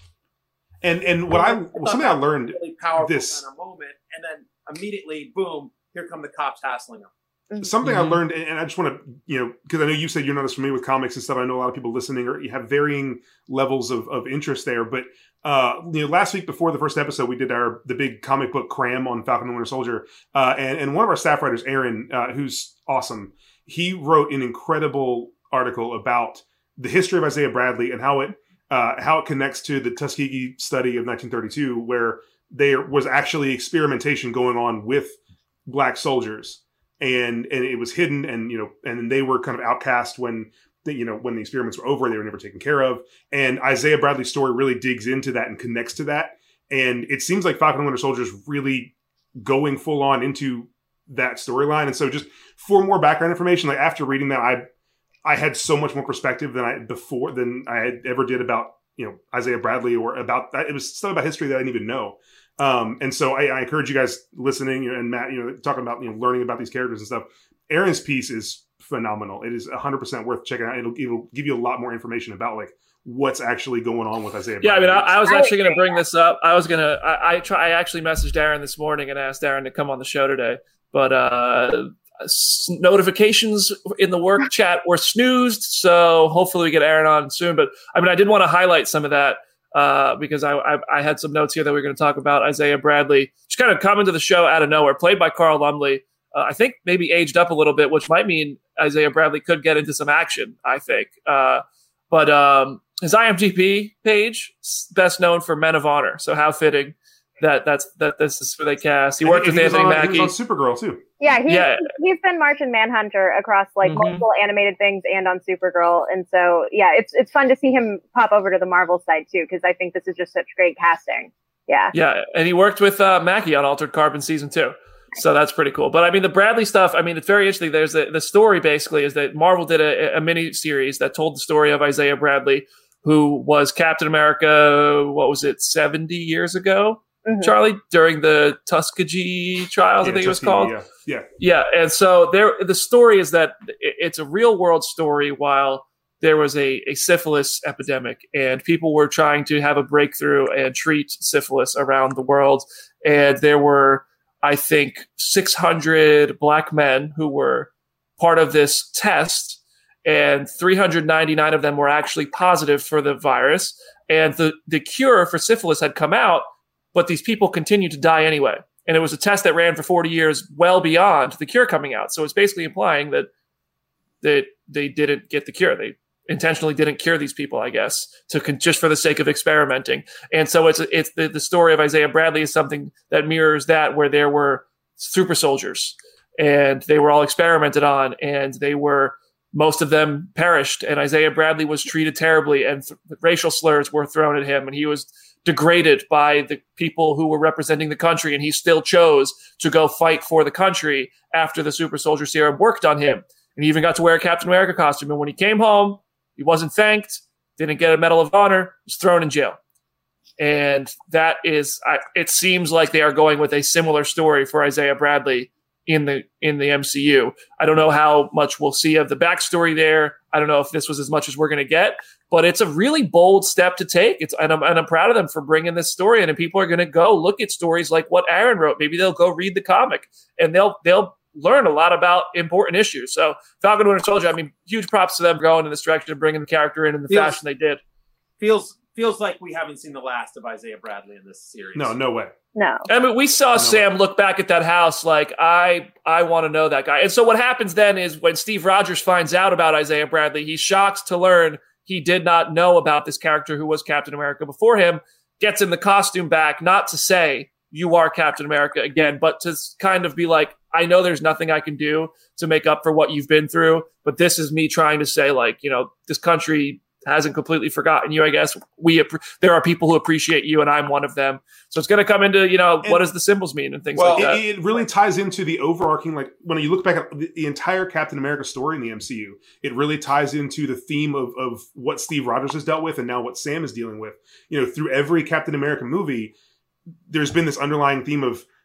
And what something I learned really powerful this kind of moment, and then immediately, boom, here come the cops hassling him. Something I learned, and I just want to, because I know you said you're not as familiar with comics and stuff. I know a lot of people listening you have varying levels of interest there. But last week before the first episode, we did the big comic book cram on Falcon and Winter Soldier, and one of our staff writers, Aaron, who's awesome, he wrote an incredible article about the history of Isaiah Bradley and how it connects to the Tuskegee study of 1932, where there was actually experimentation going on with black soldiers. And it was hidden, and they were kind of outcast when the experiments were over. They were never taken care of. And Isaiah Bradley's story really digs into that and connects to that. And it seems like Falcon and Winter Soldier is really going full on into that storyline. And so, just for more background information, like after reading that, I had so much more perspective than I had ever did about Isaiah Bradley, or about it was stuff about history that I didn't even know. And so I encourage you guys listening, and Matt, talking about, learning about these characters and stuff. Aaron's piece is phenomenal. It is 100% worth checking out. It'll give you a lot more information about like what's actually going on with Isaiah Bradley. Yeah, I mean, I was actually going to bring this up. I actually messaged Aaron this morning and asked Aaron to come on the show today, but notifications in the work chat were snoozed. So hopefully we get Aaron on soon. But I mean, I did want to highlight some of that. Because I had some notes here that we are going to talk about. Isaiah Bradley, just kind of coming to the show out of nowhere, played by Carl Lumbly. I think maybe aged up a little bit, which might mean Isaiah Bradley could get into some action, I think. But his IMDb page, best known for Men of Honor. So how fitting that this is who they cast. He worked with Anthony Mackie. He was on Supergirl too. Yeah, he's been Martian Manhunter across multiple animated things and on Supergirl, and so it's fun to see him pop over to the Marvel side too, because I think this is just such great casting. Yeah, and he worked with Mackie on Altered Carbon season 2, so that's pretty cool. But I mean, the Bradley stuff, I mean, it's very interesting. There's the story basically is that Marvel did a mini series that told the story of Isaiah Bradley, who was Captain America. What was it, 70 years ago? Mm-hmm. Charlie, during the Tuskegee trials, I think it was called. Yeah. And so the story is that it's a real world story. While there was a syphilis epidemic, and people were trying to have a breakthrough and treat syphilis around the world, and there were, I think, 600 black men who were part of this test, and 399 of them were actually positive for the virus, and the cure for syphilis had come out. But these people continued to die anyway. And it was a test that ran for 40 years, well beyond the cure coming out. So it's basically implying that they didn't get the cure. They intentionally didn't cure these people, I guess, just for the sake of experimenting. And so it's the story of Isaiah Bradley is something that mirrors that, where there were super soldiers and they were all experimented on, and most of them perished. And Isaiah Bradley was treated terribly, and racial slurs were thrown at him, and he was degraded by the people who were representing the country, and he still chose to go fight for the country after the super soldier serum worked on him. And he even got to wear a Captain America costume. And when he came home, he wasn't thanked, didn't get a Medal of Honor, was thrown in jail. And that is, it seems like they are going with a similar story for Isaiah Bradley in the MCU. I don't know how much we'll see of the backstory there. I don't know if this was as much as we're going to get, but it's a really bold step to take. And I'm proud of them for bringing this story in. And people are going to go look at stories like what Aaron wrote. Maybe they'll go read the comic, and they'll learn a lot about important issues. So Falcon and Winter Soldier, I mean, huge props to them going in this direction and bringing the character in the fashion they did. Feels like we haven't seen the last of Isaiah Bradley in this series. No way. No. I mean, we saw Sam look back at that house like, I want to know that guy. And so what happens then is when Steve Rogers finds out about Isaiah Bradley, he's shocked to learn he did not know about this character who was Captain America before him, gets him the costume back, not to say you are Captain America again, but to kind of be like, I know there's nothing I can do to make up for what you've been through, but this is me trying to say, like, this country hasn't completely forgotten you. I guess there are people who appreciate you, and I'm one of them. So it's going to come into, what does the symbols mean and things like that. It really ties into the overarching, like when you look back at the entire Captain America story in the MCU, it really ties into the theme of what Steve Rogers has dealt with and now what Sam is dealing with. Through every Captain America movie, there's been this underlying theme of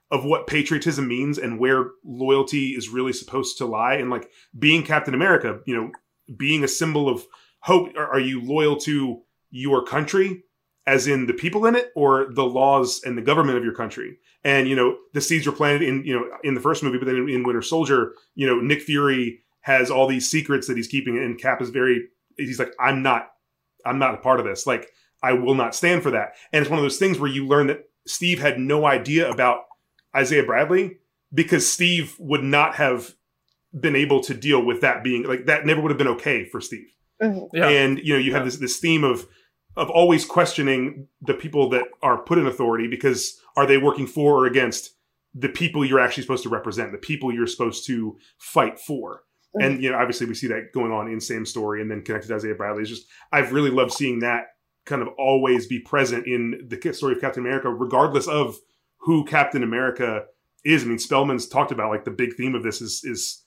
of what patriotism means and where loyalty is really supposed to lie. And like being Captain America, you know, being a symbol of hope. Are you loyal to your country, as in the people in it, or the laws and the government of your country? And, you know, the seeds were planted in, you know, in the first movie, but then in Winter Soldier, you know, Nick Fury has all these secrets that he's keeping, and Cap is he's like, I'm not a part of this. Like, I will not stand for that. And it's one of those things where you learn that Steve had no idea about Isaiah Bradley, because Steve would not have been able to deal with that being like, that never would have been okay for Steve. Mm-hmm. Yeah. And, you know, you have this theme of always questioning the people that are put in authority, because are they working for or against the people you're actually supposed to represent, the people you're supposed to fight for? Mm-hmm. And, you know, obviously we see that going on in Sam's story, and then connected to Isaiah Bradley. It's just, I've really loved seeing that kind of always be present in the story of Captain America, regardless of who Captain America is. I mean, Spellman's talked about, like, the big theme of this is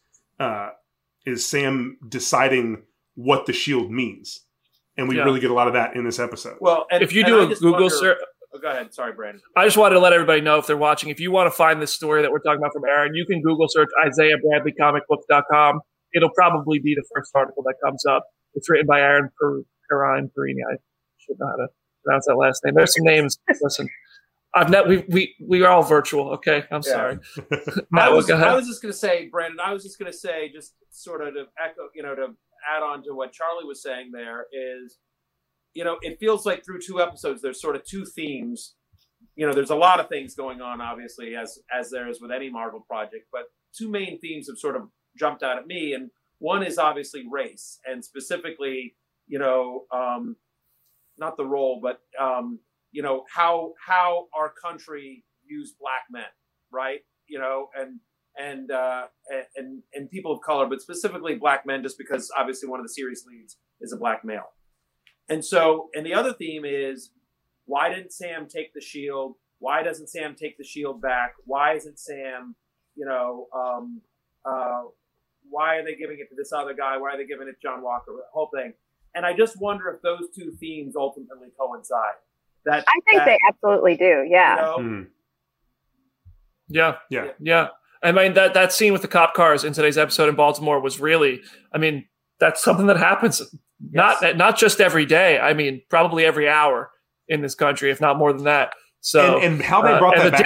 Sam deciding what the shield means. And we really get a lot of that in this episode. Well, and if you do a Google search, go ahead. Sorry, Brandon. I just wanted to let everybody know, if they're watching, if you want to find this story that we're talking about from Aaron, you can Google search IsaiahBradleyComicBook.com. It'll probably be the first article that comes up. It's written by Aaron Perini. I should know how to pronounce that last name. There's some names. Listen, we are all virtual. Okay, I'm sorry. I was just going to say, Brandon. I was just going to say, just sort of to echo, you know, to add on to what Charlie was saying. There is, you know, it feels like through 2 episodes, there's sort of 2 themes. You know, there's a lot of things going on, obviously, as there is with any Marvel project, but 2 main themes have sort of jumped out at me, and one is obviously race, and specifically, you know, not the role, but you know, how our country views black men, right? You know, and people of color, but specifically black men, just because obviously one of the series leads is a black male. And so, and the other theme is, why didn't Sam take the shield? Why doesn't Sam take the shield back? Why isn't Sam, you know, why are they giving it to this other guy? Why are they giving it to John Walker? The whole thing. And I just wonder if those 2 themes ultimately coincide. I think they absolutely do. Yeah. You know? Mm. Yeah. I mean, that scene with the cop cars in today's episode in Baltimore was really, I mean, that's something that happens not just every day. I mean, probably every hour in this country, if not more than that. So, and how they brought that back.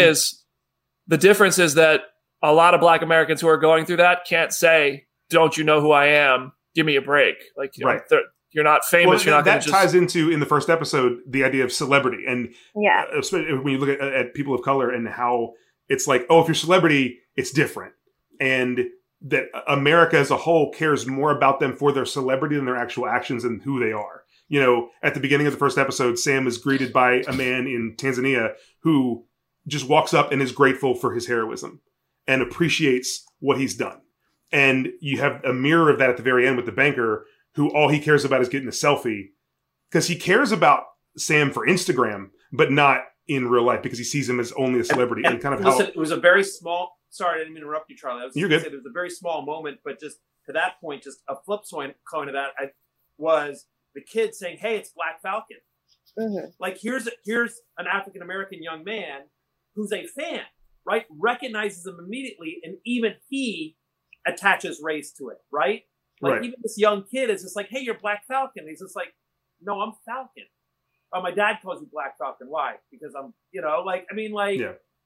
The difference is that a lot of Black Americans who are going through that can't say, "Don't you know who I am? Give me a break." Like, you know, you're not famous. You're not. That ties into, in the first episode, the idea of celebrity, and when you look at people of color and how it's like, oh, if you're a celebrity, it's different, and that America as a whole cares more about them for their celebrity than their actual actions and who they are. You know, at the beginning of the first episode, Sam is greeted by a man in Tanzania who just walks up and is grateful for his heroism and appreciates what he's done. And you have a mirror of that at the very end with the banker, who all he cares about is getting a selfie, because he cares about Sam for Instagram, but not in real life, because he sees him as only a celebrity. And kind of listen, it was a very small. Sorry, I didn't mean to interrupt you, Charlie. You're good. It was a very small moment, but just to that point, just a flip coin to that was the kid saying, "Hey, it's Black Falcon." Mm-hmm. Like, here's an African American young man who's a fan, right? Recognizes him immediately, and even he attaches race to it, right? Like, even this young kid is just like, "Hey, you're Black Falcon." He's just like, "No, I'm Falcon." Oh, my dad calls me Black Falcon. Why? Because I'm, you know, like, I mean, like,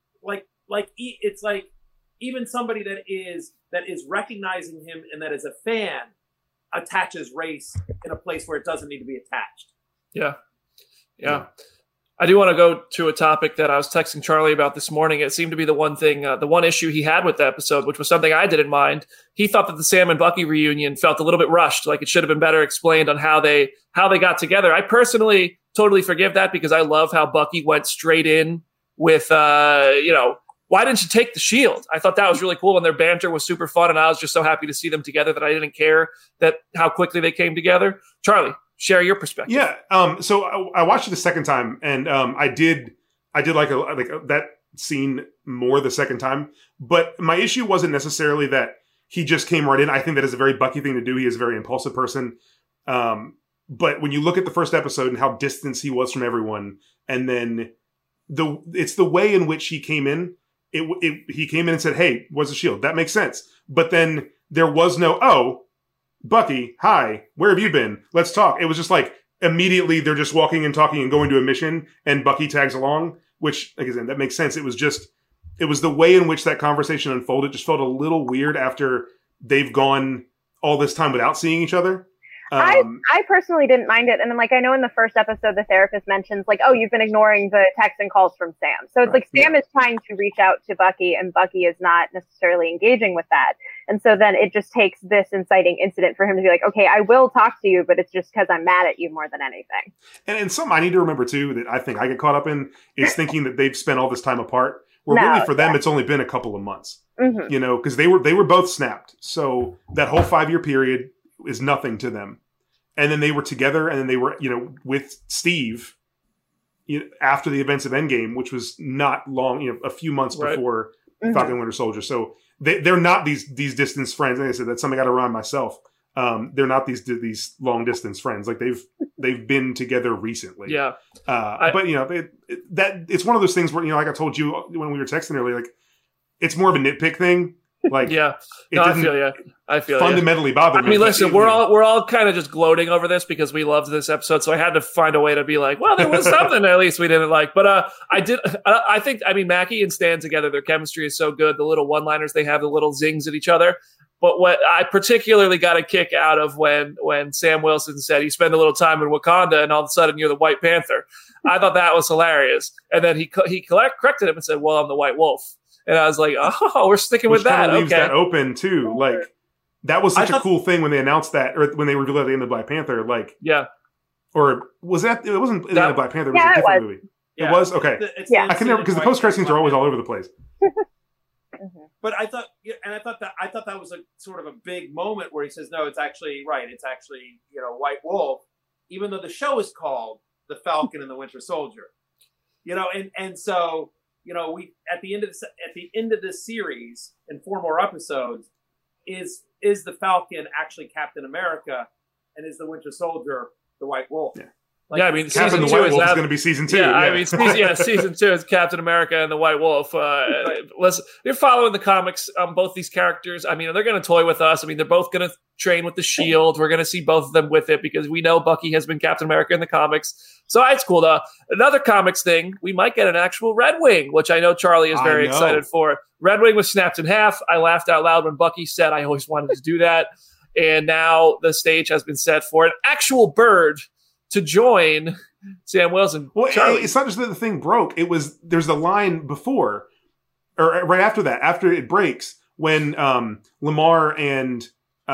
it's like even somebody that is recognizing him and that is a fan attaches race in a place where it doesn't need to be attached. Yeah. I do want to go to a topic that I was texting Charlie about this morning. It seemed to be the one thing, the one issue he had with the episode, which was something I didn't mind. He thought that the Sam and Bucky reunion felt a little bit rushed, like it should have been better explained on how they got together. I personally totally forgive that, because I love how Bucky went straight in with, why didn't you take the shield? I thought that was really cool, and their banter was super fun, and I was just so happy to see them together that I didn't care that how quickly they came together. Charlie, share your perspective. Yeah. So I watched it the second time, and I did like that scene more the second time. But my issue wasn't necessarily that he just came right in. I think that is a very Bucky thing to do. He is a very impulsive person. But when you look at the first episode and how distant he was from everyone, and then it's the way in which he came in he came in and said, "Hey, what's the shield?" That makes sense. But then there was no, "Oh, Bucky, hi, where have you been? Let's talk." It was just like immediately they're just walking and talking and going to a mission, and Bucky tags along, which, like I said, that makes sense. It was the way in which that conversation unfolded just felt a little weird after they've gone all this time without seeing each other. I personally didn't mind it. And then, like, I know in the first episode, the therapist mentions, like, oh, you've been ignoring the texts and calls from Sam. So it's like Sam is trying to reach out to Bucky, and Bucky is not necessarily engaging with that. And so then it just takes this inciting incident for him to be like, okay, I will talk to you, but it's just because I'm mad at you more than anything. And something I need to remember, too, that I think I get caught up in is thinking that they've spent all this time apart. Where really for them, it's only been a couple of months, you know, because they were both snapped. So that whole 5-year period is nothing to them. And then they were together, and then they were, you know, with Steve after the events of Endgame, which was not long, you know, a few months before Falcon and Winter Soldier. So they're not these distant friends. Like I said, that's something I got to remind myself. They're not these long distance friends. Like they've been together recently. Yeah. But you know, that it's one of those things where, you know, like I told you when we were texting earlier, like it's more of a nitpick thing. Like, yeah, no, I feel fundamentally bother me. I mean, listen, we're all kind of just gloating over this because we loved this episode, so I had to find a way to be like, well, there was something at least we didn't like. But I think Mackie and Stan together, their chemistry is so good. The little one-liners they have, the little zings at each other. But what I particularly got a kick out of when Sam Wilson said you spend a little time in Wakanda and all of a sudden you're the White Panther, I thought that was hilarious. And then he corrected him and said, well, I'm the White Wolf. And I was like, oh, we're sticking with that. Leaves that open too. Like that was such a cool thing when they announced that, or when they revealed at the end of Black Panther. Like, or was that? It wasn't the end of Black Panther. It was a different movie. Yeah. It was okay. I can never, because the post-credit scenes are always all over the place. But I thought that was a sort of a big moment where he says, no, it's actually right. It's actually, you know, White Wolf, even though the show is called The Falcon and the Winter Soldier. You know, and so, you know, we at the end of this series in 4 more episodes, is the Falcon actually Captain America, and is the Winter Soldier the White Wolf? Yeah. Like, I mean, Captain the White Wolf is going to be season 2. Yeah, I mean, season 2 is Captain America and the White Wolf. Listen, you're following the comics on both these characters. I mean, they're going to toy with us. I mean, they're both going to train with the Shield. We're going to see both of them with it because we know Bucky has been Captain America in the comics. So it's cool. Another comics thing, we might get an actual Red Wing, which I know Charlie is very excited for. Red Wing was snapped in half. I laughed out loud when Bucky said I always wanted to do that. And now the stage has been set for an actual bird to join Sam Wilson. Well, it's not just that the thing broke. There's a line before, or right after that, after it breaks, when Lamar and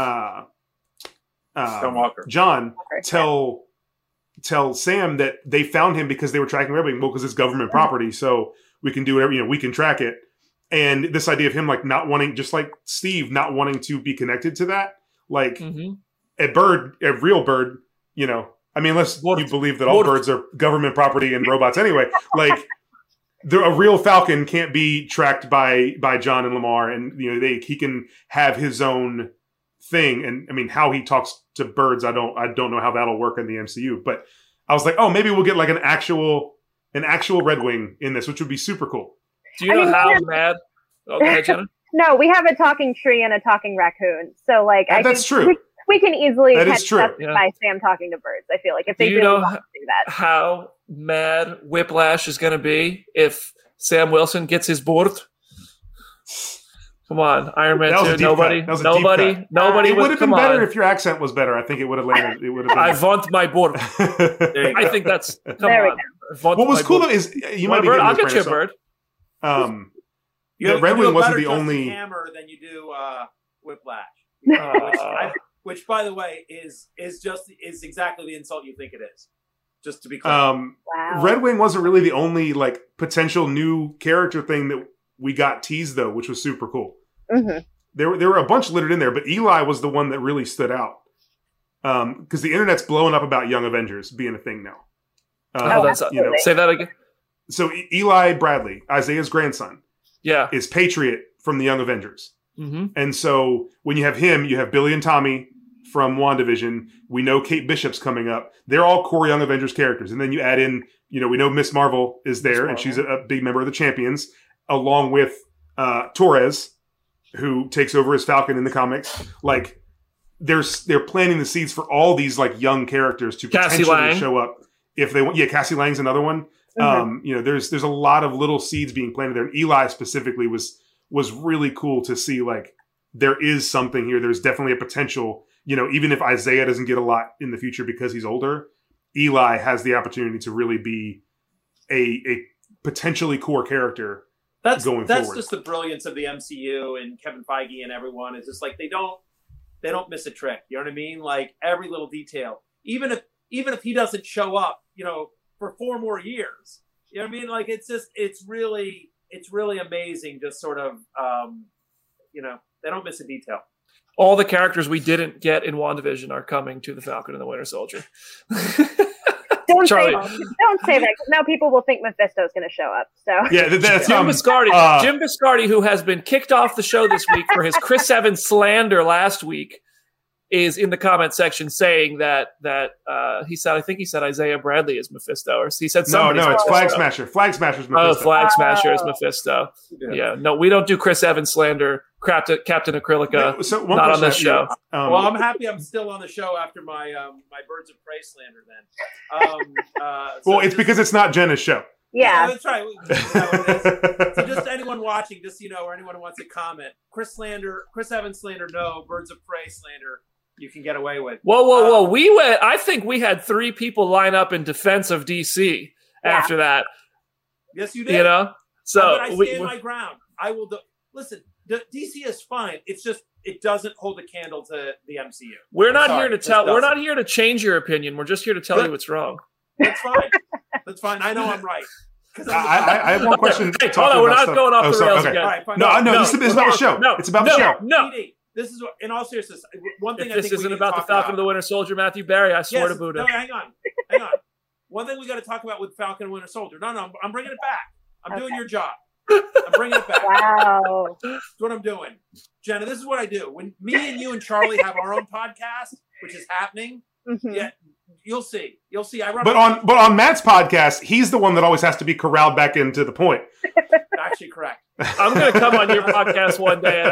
John tell Sam that they found him because they were tracking everything. Well, because it's government property, so we can do whatever, you know, we can track it. And this idea of him like not wanting, just like Steve, not wanting to be connected to that, like a real bird, you know. I mean, unless you believe that all birds are government property and robots anyway. Like, a real falcon can't be tracked by John and Lamar, and you know he can have his own thing. And I mean, how he talks to birds, I don't know how that'll work in the MCU. But I was like, oh, maybe we'll get like an actual Red Wing in this, which would be super cool. Do you know how mad? Oh, go ahead, Jenna. No, we have a talking tree and a talking raccoon. So like, that's true. We can easily catch up Yeah. by Sam talking to birds. I feel like if they do really you know want to do that. How mad Whiplash is going to be if Sam Wilson gets his board? Come on, Iron Man 2. Nobody. It would have been better if your accent was better. I think it would have landed. It would have been. I want my board. I think that's. Come There we on. go. What was cool though is you might be getting I'll this get you a right bird. Red Wing wasn't the only hammer than you do Whiplash. Which, by the way, is exactly the insult you think it is. Just to be clear. Wow. Red Wing wasn't really the only like potential new character thing that we got teased though, which was super cool. Mm-hmm. There were a bunch littered in there, but Eli was the one that really stood out because the internet's blowing up about Young Avengers being a thing now. Say that again. So Eli Bradley, Isaiah's grandson, Yeah. is Patriot from the Young Avengers. Mm-hmm. And so when you have him, you have Billy and Tommy from WandaVision. We know Kate Bishop's coming up. They're all core Young Avengers characters. And then you add in, we know Miss Marvel is there, and she's a big member of the Champions, along with Torres, who takes over as Falcon in the comics. Like, they're planting the seeds for all these like young characters to potentially show up if they want. Yeah, Cassie Lang's another one. Mm-hmm. There's a lot of little seeds being planted there. And Eli specifically was really cool to see. Like, there is something here. There's definitely a potential. Even if Isaiah doesn't get a lot in the future because he's older, Eli has the opportunity to really be a potentially core character. That's forward. Just the brilliance of the MCU and Kevin Feige and everyone. Is just like they don't miss a trick. You know what I mean? Like every little detail. Even if he doesn't show up, for 4 more years. You know what I mean? Like it's really amazing. Just sort of, they don't miss a detail. All the characters we didn't get in WandaVision are coming to the Falcon and the Winter Soldier. Don't say that, because now people will think Mephisto's going to show up. So yeah, that's Jim Biscardi. Jim Biscardi, who has been kicked off the show this week for his Chris Evans slander last week, is in the comment section saying that he said Isaiah Bradley is Mephisto, or he said somebody. No, it's Flag Smasher. Flag Smasher's Mephisto. Oh, Flag Smasher is Mephisto. Yeah, no, we don't do Chris Evans slander. Captain Acrylica, not on this show. Well, I'm happy I'm still on the show after my my Birds of Prey slander. Then, it's because it's not Jenna's show. Yeah, that's right. So just anyone watching, or anyone who wants to comment, Chris Evans slander, no. Birds of Prey slander, you can get away with. Whoa! I think we had 3 people line up in defense of DC after that. Yes, you did. So but I stand my ground. I will listen. DC is fine. It's just it doesn't hold a candle to the MCU. We're not here to tell. We're not here to change your opinion. We're just here to tell you what's wrong. That's fine. That's fine. I know I'm right. I have one question. Hey, hold on. We're not going off the rails again. Right, no. This is about the show. It's about the show. No. This is in all seriousness. One thing this isn't about the Falcon and the Winter Soldier, Matthew Berry. I swear to Buddha. No, hang on. One thing we got to talk about with Falcon and Winter Soldier. No, I'm bringing it back. I'm doing your job. I'm bringing it back. Wow. That's what I'm doing. Jenna, this is what I do. When me and you and Charlie have our own podcast, which is happening, yeah, you'll see. But on Matt's podcast, he's the one that always has to be corralled back into the point. Actually, correct. I'm going to come on your podcast one day.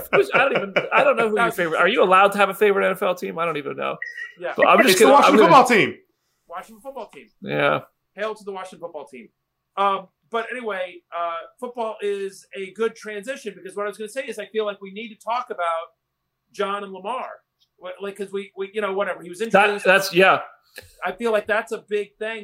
I don't know who your favorite. Are you allowed to have a favorite NFL team? I don't even know. Yeah, so I'm just it's the Washington football team. Washington football team. Yeah. Hail to the Washington football team. But anyway, football is a good transition because what I was going to say is I feel like we need to talk about John and Lamar, like because we whatever he was introduced. That's yeah. I feel like that's a big thing.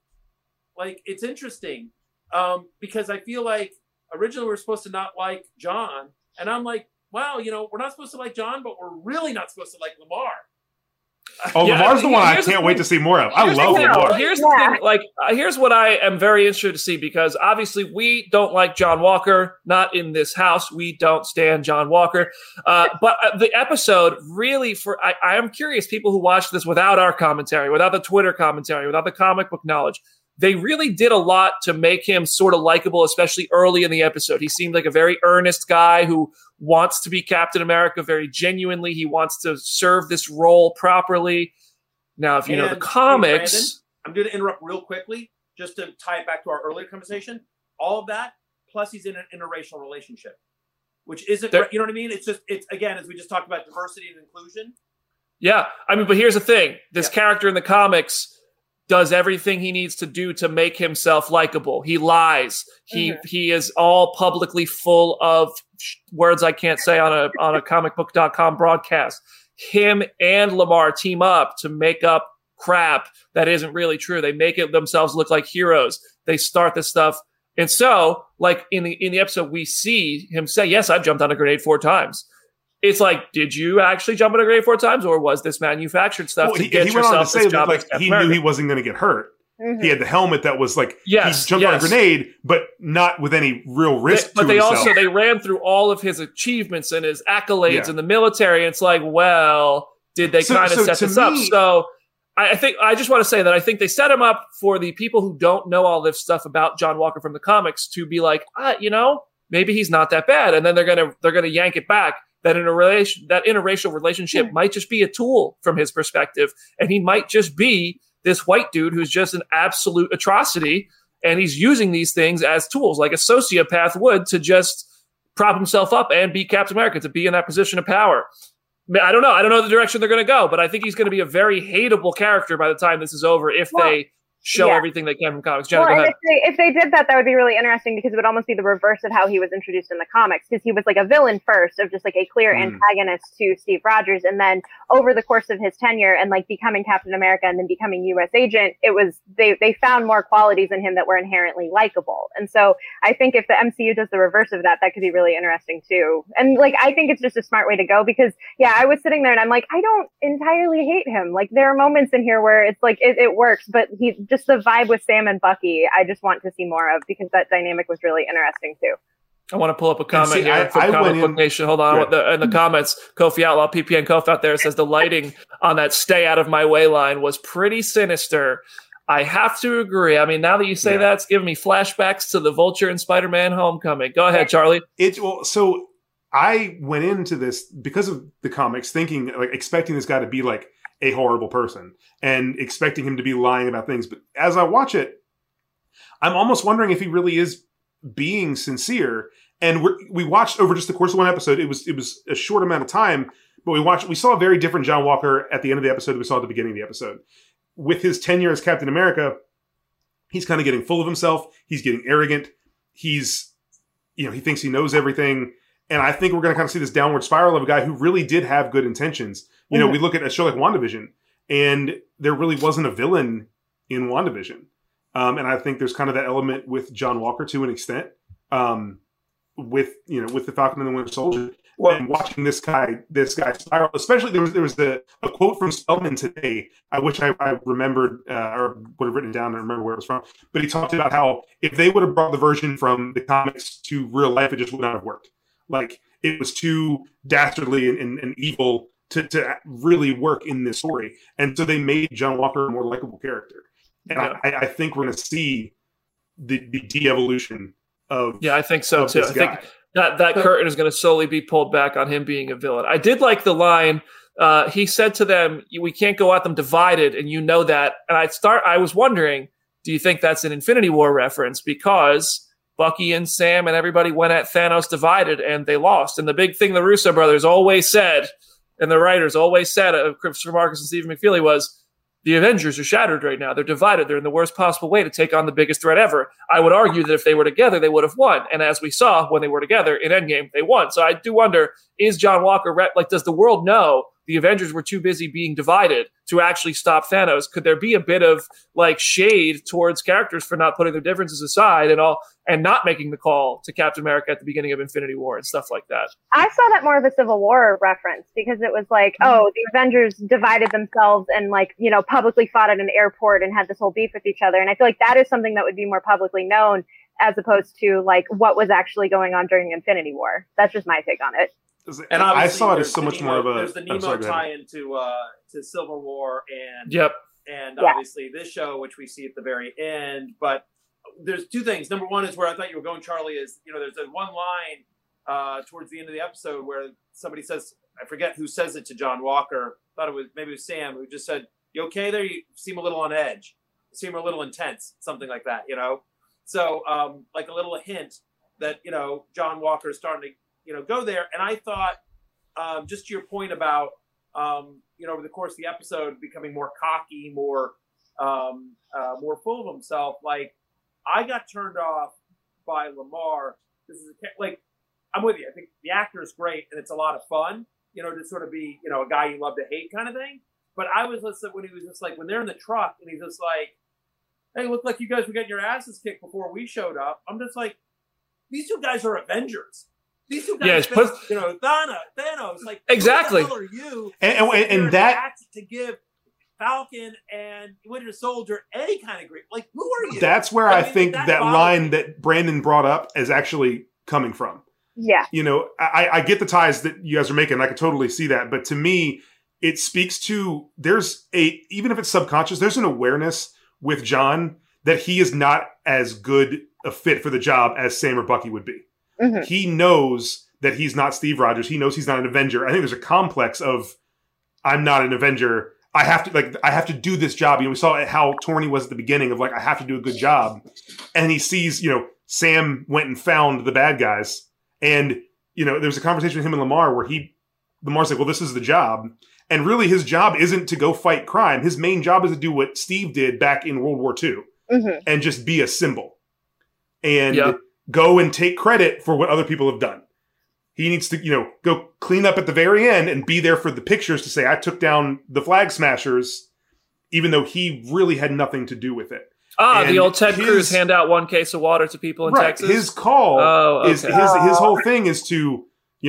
Like it's interesting because I feel like originally we were supposed to not like John, and I'm like, wow, we're not supposed to like John, but we're really not supposed to like Lamar. Lamar's the one I can't wait to see more of. I love Lamar. Here's the thing. Here's what I am very interested to see, because obviously we don't like John Walker. Not in this house. We don't stand John Walker. But the episode really, I am curious, people who watch this without our commentary, without the Twitter commentary, without the comic book knowledge, they really did a lot to make him sort of likable, especially early in the episode. He seemed like a very earnest guy who wants to be Captain America very genuinely. He wants to serve this role properly. Now, if you know the comics... Brandon, I'm going to interrupt real quickly just to tie it back to our earlier conversation. All of that, plus he's in an interracial relationship, which isn't... you know what I mean? It's again, as we just talked about diversity and inclusion. Yeah. I mean, but here's the thing. This character in the comics does everything he needs to do to make himself likable. He lies. He is all publicly full of words I can't say on a comicbook.com broadcast. Him and Lamar team up to make up crap that isn't really true. They make it themselves look like heroes. They start this stuff. And so, like in the episode, we see him say, yes, I've jumped on a grenade 4 times. It's like, did you actually jump on a grenade 4 times, or was this manufactured stuff to get yourself this job? He knew he wasn't going to get hurt. Mm-hmm. He had the helmet that was like, he jumped on a grenade, but not with any real risk but to they himself. Also, they ran through all of his achievements and his accolades in the military. It's like, well, did they kind of set this up? So I just want to say that I think they set him up for the people who don't know all this stuff about John Walker from the comics to be like, maybe he's not that bad. And then they're gonna yank it back. That interracial relationship might just be a tool from his perspective, and he might just be this white dude who's just an absolute atrocity, and he's using these things as tools, like a sociopath would, to just prop himself up and be Captain America, to be in that position of power. I don't know the direction they're going to go, but I think he's going to be a very hateable character by the time this is over if they show everything they can from comics. Jenna, go ahead. If they did that, that would be really interesting, because it would almost be the reverse of how he was introduced in the comics, because he was like a villain first, of just like a clear antagonist to Steve Rogers, and then over the course of his tenure and like becoming Captain America and then becoming U.S. agent, it was they found more qualities in him that were inherently likable. And so I think if the MCU does the reverse of that, that could be really interesting too. And like I think it's just a smart way to go, because I was sitting there and I'm like, I don't entirely hate him. Like there are moments in here where it's like it works, but he just the vibe with Sam and Bucky, I just want to see more of, because that dynamic was really interesting too. I want to pull up a comment here from Comic Book Nation. Hold on. In the comments, Kofi Outlaw, PPN Kof out there says the lighting on that "Stay Out of My Way" line was pretty sinister. I have to agree. I mean, now that you say that, it's giving me flashbacks to the Vulture and Spider-Man Homecoming. Go ahead, Charlie. So I went into this because of the comics, thinking, like, expecting this guy to be like a horrible person and expecting him to be lying about things. But as I watch it, I'm almost wondering if he really is being sincere. And we watched over just the course of one episode. It was a short amount of time, but we saw a very different John Walker at the end of the episode than we saw at the beginning of the episode. With his tenure as Captain America, he's kind of getting full of himself. He's getting arrogant. He thinks he knows everything. And I think we're going to kind of see this downward spiral of a guy who really did have good intentions. We look at a show like WandaVision, and there really wasn't a villain in WandaVision. And I think there's kind of that element with John Walker to an extent. With the Falcon and the Winter Soldier, and watching this guy spiral. Especially there was a quote from Spellman today. I wish I remembered or would have written it down and remember where it was from. But he talked about how if they would have brought the version from the comics to real life, it just would not have worked. Like it was too dastardly and evil to really work in this story. And so they made John Walker a more likable character. And I think we're going to see the de-evolution of I think so too. I think that curtain is going to slowly be pulled back on him being a villain. I did like the line he said to them, "We can't go at them divided, and you know that." And I was wondering, do you think that's an Infinity War reference? Because Bucky and Sam and everybody went at Thanos divided, and they lost. And the big thing the Russo brothers always said, and the writers always said of Christopher Marcus and Stephen McFeely was, the Avengers are shattered right now. They're divided. They're in the worst possible way to take on the biggest threat ever. I would argue that if they were together, they would have won. And as we saw when they were together in Endgame, they won. So I do wonder, is John Walker, does the world know the Avengers were too busy being divided to actually stop Thanos? Could there be a bit of like shade towards characters for not putting their differences aside and not making the call to Captain America at the beginning of Infinity War and stuff like that? I saw that more of a Civil War reference, because it was like, the Avengers divided themselves and publicly fought at an airport and had this whole beef with each other. And I feel like that is something that would be more publicly known as opposed to like what was actually going on during Infinity War. That's just my take on it. And I saw it as so much more of a. There's the Nemo tie-in to Civil War and obviously this show, which we see at the very end. But there's two things. Number one is where I thought you were going, Charlie. Is there's a one line towards the end of the episode where somebody says, I forget who says it to John Walker. Thought it was Sam, who just said, "You okay there? You seem a little on edge. You seem a little intense," something like that. So like a little hint that John Walker is starting to go there. And I thought, just to your point about, over the course of the episode becoming more cocky, more full of himself. Like I got turned off by Lamar. This is I'm with you. I think the actor is great and it's a lot of fun, to sort of be, a guy you love to hate kind of thing. But I was listening when he was just like, when they're in the truck and he's just like, "Hey, looked like you guys were getting your asses kicked before we showed up." I'm just like, these two guys are Avengers. These two guys, Thanos, like exactly. Who the hell are you? And that to give Falcon and Winter Soldier any kind of grief. Like, who are you? That's where I think that line that Brandon brought up is actually coming from. Yeah. I get the ties that you guys are making. I can totally see that. But to me, it speaks to even if it's subconscious, there's an awareness with John that he is not as good a fit for the job as Sam or Bucky would be. Mm-hmm. He knows that he's not Steve Rogers. He knows he's not an Avenger. I think there's a complex of, I'm not an Avenger. I have to do this job. We saw how torn he was at the beginning of like, I have to do a good job. And he sees, Sam went and found the bad guys And, there's a conversation with him and Lamar where Lamar's like, well, this is the job. And really his job isn't to go fight crime. His main job is to do what Steve did back in World War II and just be a symbol and go and take credit for what other people have done. He needs to, go clean up at the very end and be there for the pictures to say, I took down the flag smashers, even though he really had nothing to do with it. The old Ted Cruz hand out 1 case of water to people in Texas. His call is his whole thing is to,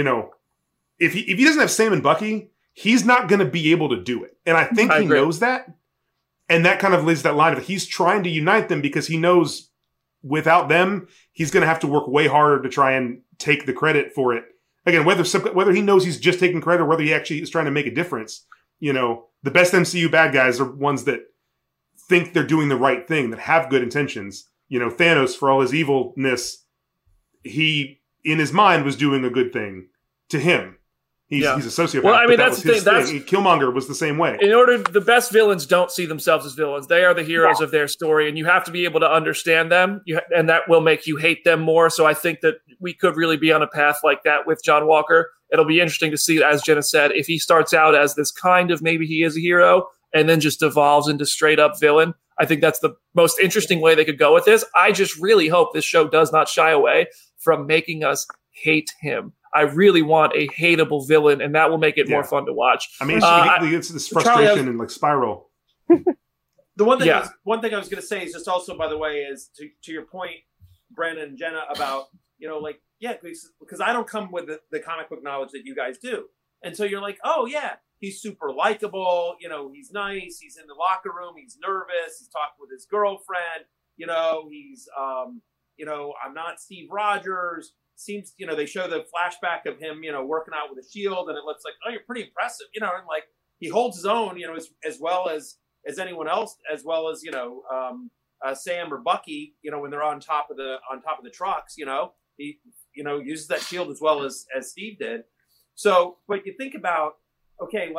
if he doesn't have Sam and Bucky, he's not going to be able to do it. And I think he knows that. And that kind of leads that line of he's trying to unite them because he knows without them, he's going to have to work way harder to try and take the credit for it. Again, whether he knows he's just taking credit or whether he actually is trying to make a difference, the best MCU bad guys are ones that think they're doing the right thing, that have good intentions. Thanos, for all his evilness, he, in his mind, was doing a good thing to him. He's a sociopath. Well, I mean, that's the thing. Killmonger was the same way. The best villains don't see themselves as villains. They are the heroes of their story, and you have to be able to understand them, and that will make you hate them more. So I think that we could really be on a path like that with John Walker. It'll be interesting to see, as Jenna said, if he starts out as this kind of maybe he is a hero and then just evolves into straight up villain. I think that's the most interesting way they could go with this. I just really hope this show does not shy away from making us hate him. I really want a hateable villain, and that will make it more fun to watch. I mean, it's this frustration and spiral. The one thing I was going to say is just also, by the way, is to your point, Brandon and Jenna, about because I don't come with the comic book knowledge that you guys do, and so you're like, oh yeah, he's super likable, he's nice, he's in the locker room, he's nervous, he's talking with his girlfriend, he's I'm not Steve Rogers. Seems, they show the flashback of him, working out with a shield, and it looks like, oh, you're pretty impressive, and like he holds his own, as well as anyone else, as well as Sam or Bucky, when they're on top of the trucks, he uses that shield as well as Steve did. So, but you think about, okay,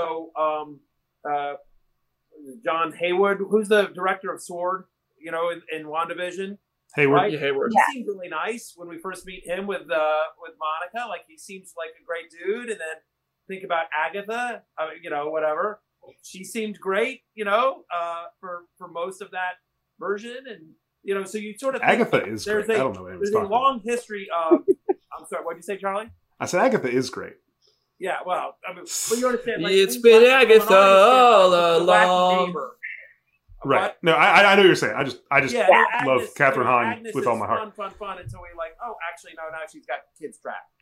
John Hayward, who's the director of S.W.O.R.D., in WandaVision. Hayward. Right? Yeah, Hayward. He seemed really nice when we first meet him with Monica. Like, he seems like a great dude. And then think about Agatha, whatever. She seemed great, for most of that version. And, so you sort of think Agatha is great. I don't know what there's a long history of, I'm sorry, what did you say, Charlie? I said Agatha is great. Yeah, well, I mean, but you understand. Like, it's been Agatha all along. Right. No, I know what you're saying. I just love Catherine Hahn Agnes with all my heart. Fun until we like, oh, actually, no, now she's got kids trapped,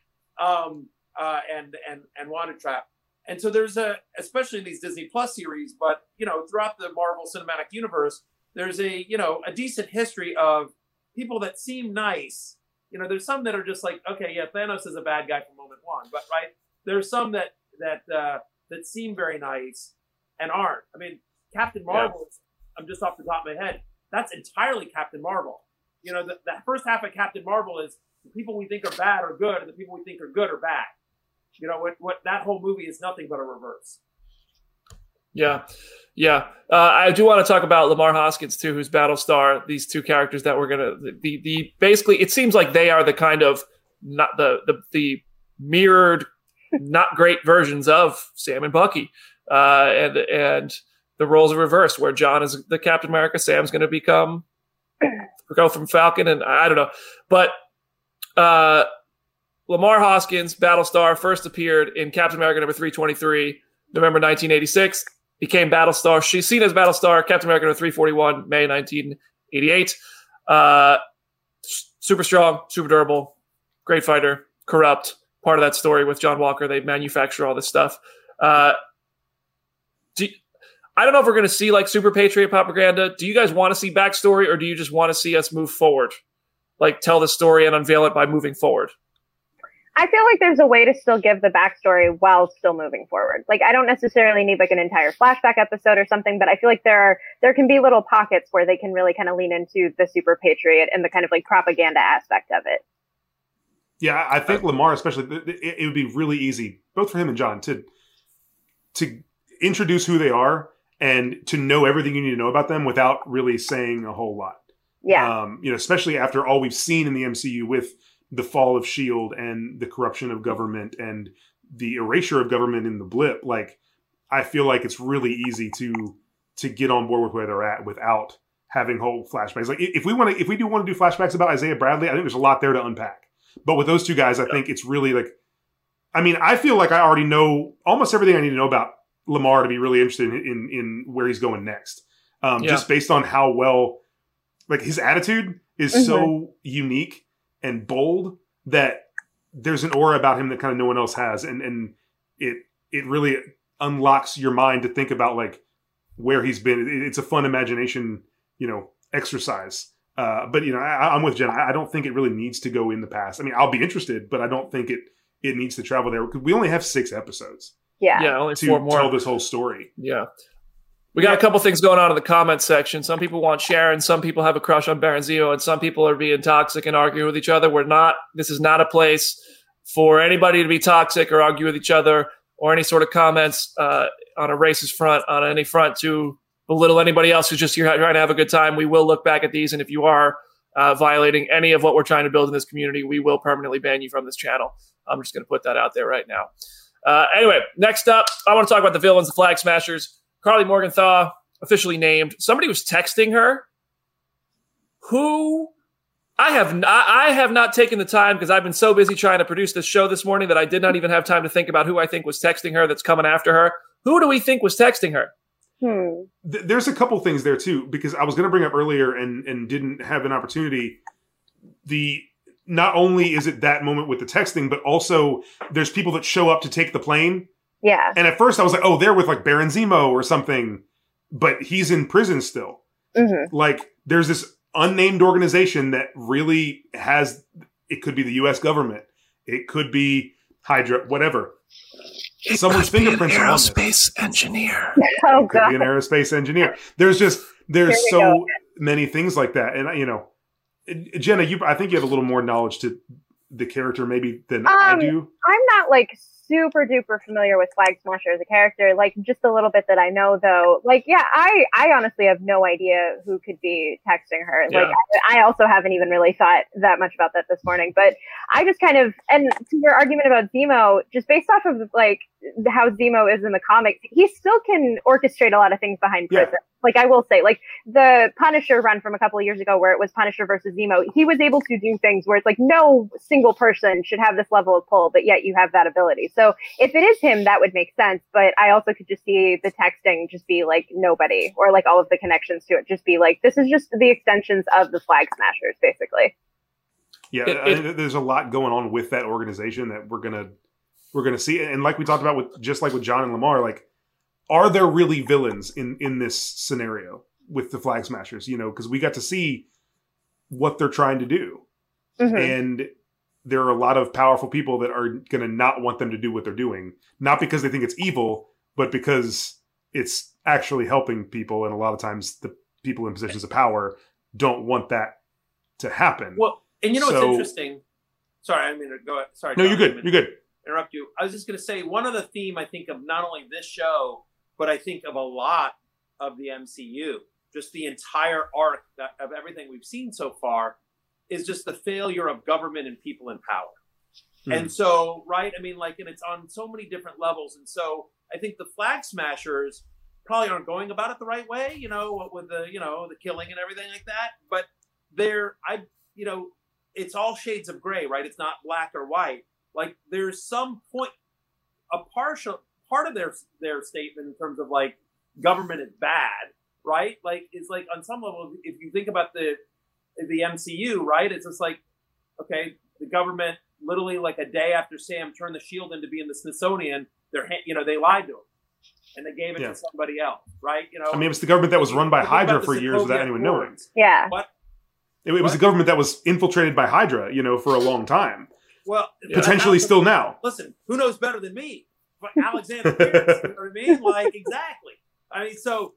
and wanted trapped. And so there's especially in these Disney Plus series, but throughout the Marvel Cinematic Universe, there's a decent history of people that seem nice. There's some that are just like, okay, yeah, Thanos is a bad guy from moment one, but right, there's some that seem very nice and aren't. I mean, Captain Marvel. Yeah. I'm just off the top of my head. That's entirely Captain Marvel. The first half of Captain Marvel is the people we think are bad are good, and the people we think are good are bad. What that whole movie is nothing but a reverse. Yeah. I do want to talk about Lamar Hoskins too, who's Battlestar. These two characters that we're gonna basically, it seems like they are the kind of not the mirrored, not great versions of Sam and Bucky, and the roles are reversed, where John is the Captain America, Sam's going to go from Falcon, and I don't know. But Lamar Hoskins, Battlestar, first appeared in Captain America number 323, November 1986, became Battlestar. She's seen as Battlestar, Captain America number 341, May 1988. Super strong, super durable, great fighter, corrupt, part of that story with John Walker. They manufacture all this stuff. I don't know if we're going to see like Super Patriot propaganda. Do you guys want to see backstory, or do you just want to see us move forward? Like, tell the story and unveil it by moving forward? I feel like there's a way to still give the backstory while still moving forward. Like, I don't necessarily need like an entire flashback episode or something, but I feel like there can be little pockets where they can really kind of lean into the Super Patriot and the kind of like propaganda aspect of it. Yeah, I think Lamar, especially, it would be really easy, both for him and John, to introduce who they are and to know everything you need to know about them without really saying a whole lot. Yeah. Especially after all we've seen in the MCU with the fall of S.H.I.E.L.D. and the corruption of government and the erasure of government in the blip, like, I feel like it's really easy to get on board with where they're at without having whole flashbacks. Like, if we do want to do flashbacks about Isaiah Bradley, I think there's a lot there to unpack. But with those two guys, I think it's really like, I mean, I feel like I already know almost everything I need to know about Lamar to be really interested in where he's going next. Just based on how well, like, his attitude is so unique and bold that there's an aura about him that kind of no one else has. And it really unlocks your mind to think about, like, where he's been. It's a fun imagination, exercise. But, I'm with Jen. I don't think it really needs to go in the past. I mean, I'll be interested, but I don't think it needs to travel there because we only have 6 episodes. Yeah, only to 4 more. Tell this whole story. Yeah. We got a couple things going on in the comments section. Some people want Sharon. Some people have a crush on Baron Zemo. And some people are being toxic and arguing with each other. This is not a place for anybody to be toxic or argue with each other or any sort of comments on a racist front, on any front to belittle anybody else who's just here trying to have a good time. We will look back at these. And if you are violating any of what we're trying to build in this community, we will permanently ban you from this channel. I'm just going to put that out there right now. Anyway, next up, I want to talk about the villains, the Flag Smashers. Carly Morgenthau, officially named. Somebody was texting her who I have not taken the time because I've been so busy trying to produce this show this morning that I did not even have time to think about who I think was texting her that's coming after her. Who do we think was texting her? There's a couple things there too, because I was going to bring up earlier and didn't have an opportunity. Not only is it that moment with the texting, but also there's people that show up to take the plane. Yeah. And at first I was like, oh, they're with like Baron Zemo or something, but he's in prison still. Like, there's this unnamed organization that really has, it could be the U.S. government. It could be Hydra, whatever. Someone's fingerprints are on this. Aerospace engineer. Oh, could be an aerospace engineer. There's so many things like that. And, Jenna, I think you have a little more knowledge to the character maybe than I do. I'm not like super duper familiar with Flag Smasher as a character, like just a little bit that I know though. Like, yeah, I honestly have no idea who could be texting her. Yeah. Like, I also haven't even really thought that much about that this morning, but I just kind of, and to your argument about Zemo, just based off of like how Zemo is in the comics, he still can orchestrate a lot of things behind prison. Like, I will say, like, the Punisher run from a couple of years ago where it was Punisher versus Zemo, he was able to do things where it's like no single person should have this level of pull, but yet you have that ability. So if it is him, that would make sense. But I also could just see the texting just be like nobody, or like all of the connections to it just be like, this is just the extensions of the Flag Smashers, basically. Yeah, there's a lot going on with that organization that we're gonna see. And like we talked about with John and Lamar, like, are there really villains in this scenario with the Flag Smashers? Because we got to see what they're trying to do. And there are a lot of powerful people that are going to not want them to do what they're doing. Not because they think it's evil, but because it's actually helping people. And a lot of times the people in positions of power don't want that to happen. Well, and what's interesting? Sorry, I mean, go ahead. Sorry. No, you're good. You're good. Interrupt you. I was just going to say, one of the theme I think of not only this show, but I think of a lot of the MCU, just the entire arc of everything we've seen so far, is just the failure of government and people in power. And so, right, I mean, like, and it's on so many different levels. And so I think the Flag Smashers probably aren't going about it the right way, with the, the killing and everything like that. But it's all shades of gray, right? It's not black or white. Like, there's some point, a partial part of their statement in terms of like government is bad, right? Like, it's like on some level, if you think about the MCU, right? It's just like, okay, the government literally like a day after Sam turned the shield in to be in the Smithsonian, they lied to him and they gave it to somebody else, right? I mean, it was the government that was run by Hydra for years without anyone knowing. Yeah. It was the government that was infiltrated by Hydra, for a long time. Well, potentially still now. Listen, who knows better than me? But Alexander Pierce, you know what I mean? Like, exactly. I mean, so,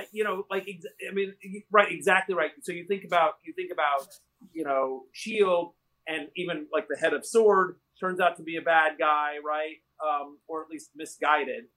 right, exactly right. So you think about, S.H.I.E.L.D. and even like the head of S.W.O.R.D. turns out to be a bad guy, right? Or at least misguided,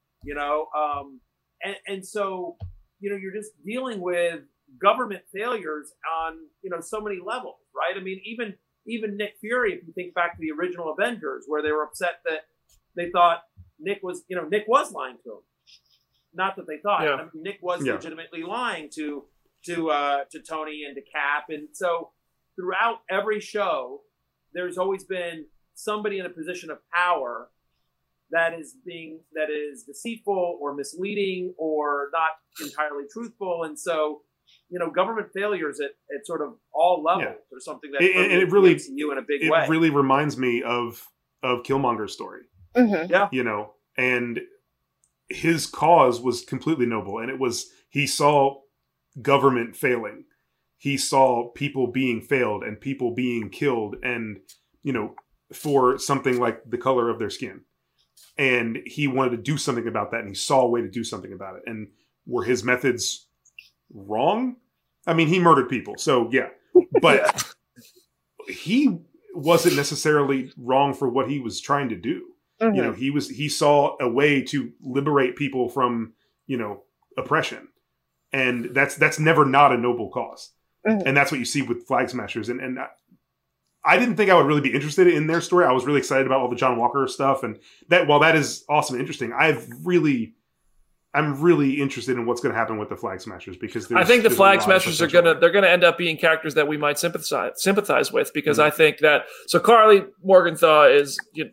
and so, you're just dealing with government failures on, so many levels, right? I mean, even even Nick Fury, if you think back to the original Avengers, where they were upset that they thought Nick was lying to them. Not that they thought. Yeah. I mean, Nick was legitimately lying to Tony and to Cap. And so throughout every show, there's always been somebody in a position of power that is deceitful or misleading or not entirely truthful. And so, government failures at sort of all levels or something that it really you in a big way. It really reminds me of Killmonger's story. Mm-hmm. Yeah. And his cause was completely noble. And he saw government failing. He saw people being failed and people being killed and, for something like the color of their skin. And he wanted to do something about that. And he saw a way to do something about it. And were his methods wrong? I mean, he murdered people. So yeah, but he wasn't necessarily wrong for what he was trying to do. Mm-hmm. He saw a way to liberate people from, oppression. And that's never not a noble cause. Mm-hmm. And that's what you see with Flag Smashers. And I didn't think I would really be interested in their story. I was really excited about all the John Walker stuff. And while that is awesome and interesting, I'm really interested in what's going to happen with the Flag Smashers because I think the Flag Smashers they're going to end up being characters that we might sympathize with because mm-hmm. I think that Karli Morgenthau is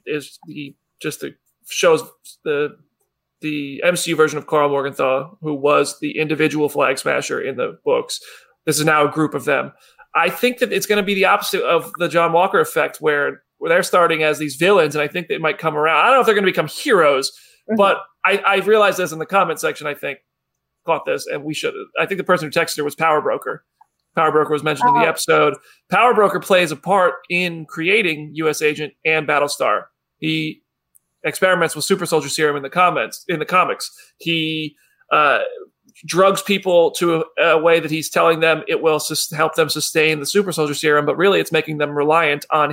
shows the MCU version of Karl Morgenthau, who was the individual Flag Smasher in the books. This is now a group of them. I think that it's going to be the opposite of the John Walker effect, where they're starting as these villains, and I think they might come around. I don't know if they're going to become heroes, mm-hmm. but I realized this in the comment section. I think caught this, and we should. I think the person who texted her was Power Broker. Power Broker was mentioned in the episode. Power Broker plays a part in creating U.S. Agent and Battlestar. He experiments with super soldier serum in the comics. He drugs people to a way that he's telling them it will help them sustain the super soldier serum, but really it's making them reliant on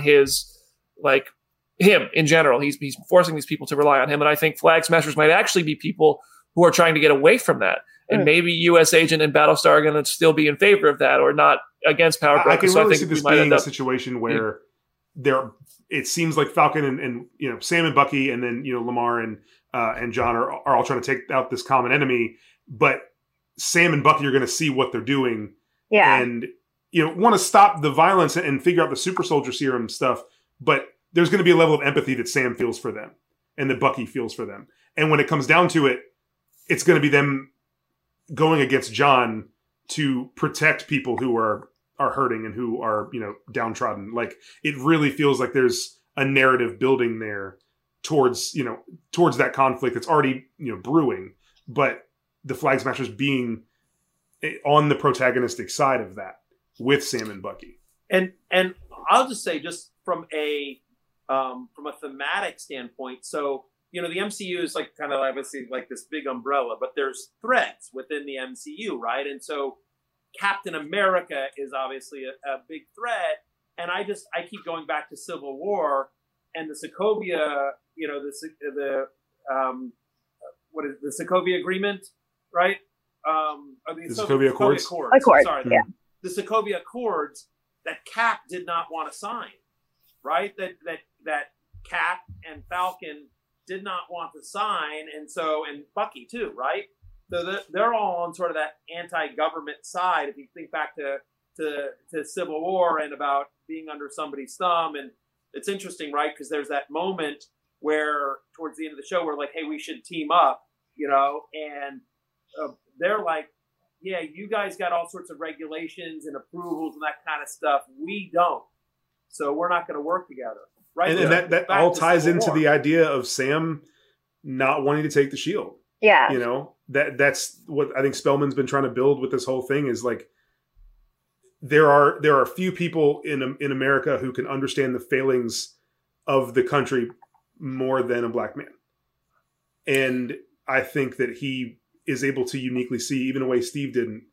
him in general. He's forcing these people to rely on him. And I think Flag Smashers might actually be people who are trying to get away from that. And maybe U.S. Agent and Battlestar are going to still be in favor of that or not against Power Broker. I can really see this being a situation where it seems like Falcon and Sam and Bucky and then Lamar and John are all trying to take out this common enemy, but Sam and Bucky are going to see what they're doing and want to stop the violence and figure out the super soldier serum stuff, but there's going to be a level of empathy that Sam feels for them and that Bucky feels for them. And when it comes down to it, it's going to be them going against John to protect people who are hurting and who are, downtrodden. Like, it really feels like there's a narrative building there towards that conflict that's already, brewing, but the Flag Smashers being on the protagonistic side of that with Sam and Bucky. And I'll just say, just from a thematic standpoint, so the MCU is kind of obviously like this big umbrella, but there's threads within the MCU, right? And so Captain America is obviously a big thread, and I keep going back to Civil War and the Sokovia, what is the Sokovia Agreement, right? The Sokovia Accords. Sorry, the Sokovia Accords that Cap did not want to sign, right? That Cap and Falcon did not want to sign, and Bucky too, right? So they're all on sort of that anti-government side. If you think back to Civil War and about being under somebody's thumb, and it's interesting, right? Because there's that moment where towards the end of the show, we're like, "Hey, we should team up," and they're like, "Yeah, you guys got all sorts of regulations and approvals and that kind of stuff. We don't, so we're not going to work together." Right, and that all ties into the idea of Sam not wanting to take the shield. Yeah, that's what I think Spellman's been trying to build with this whole thing is like there are a few people in America who can understand the failings of the country more than a black man, and I think that he is able to uniquely see, even a way Steve didn't,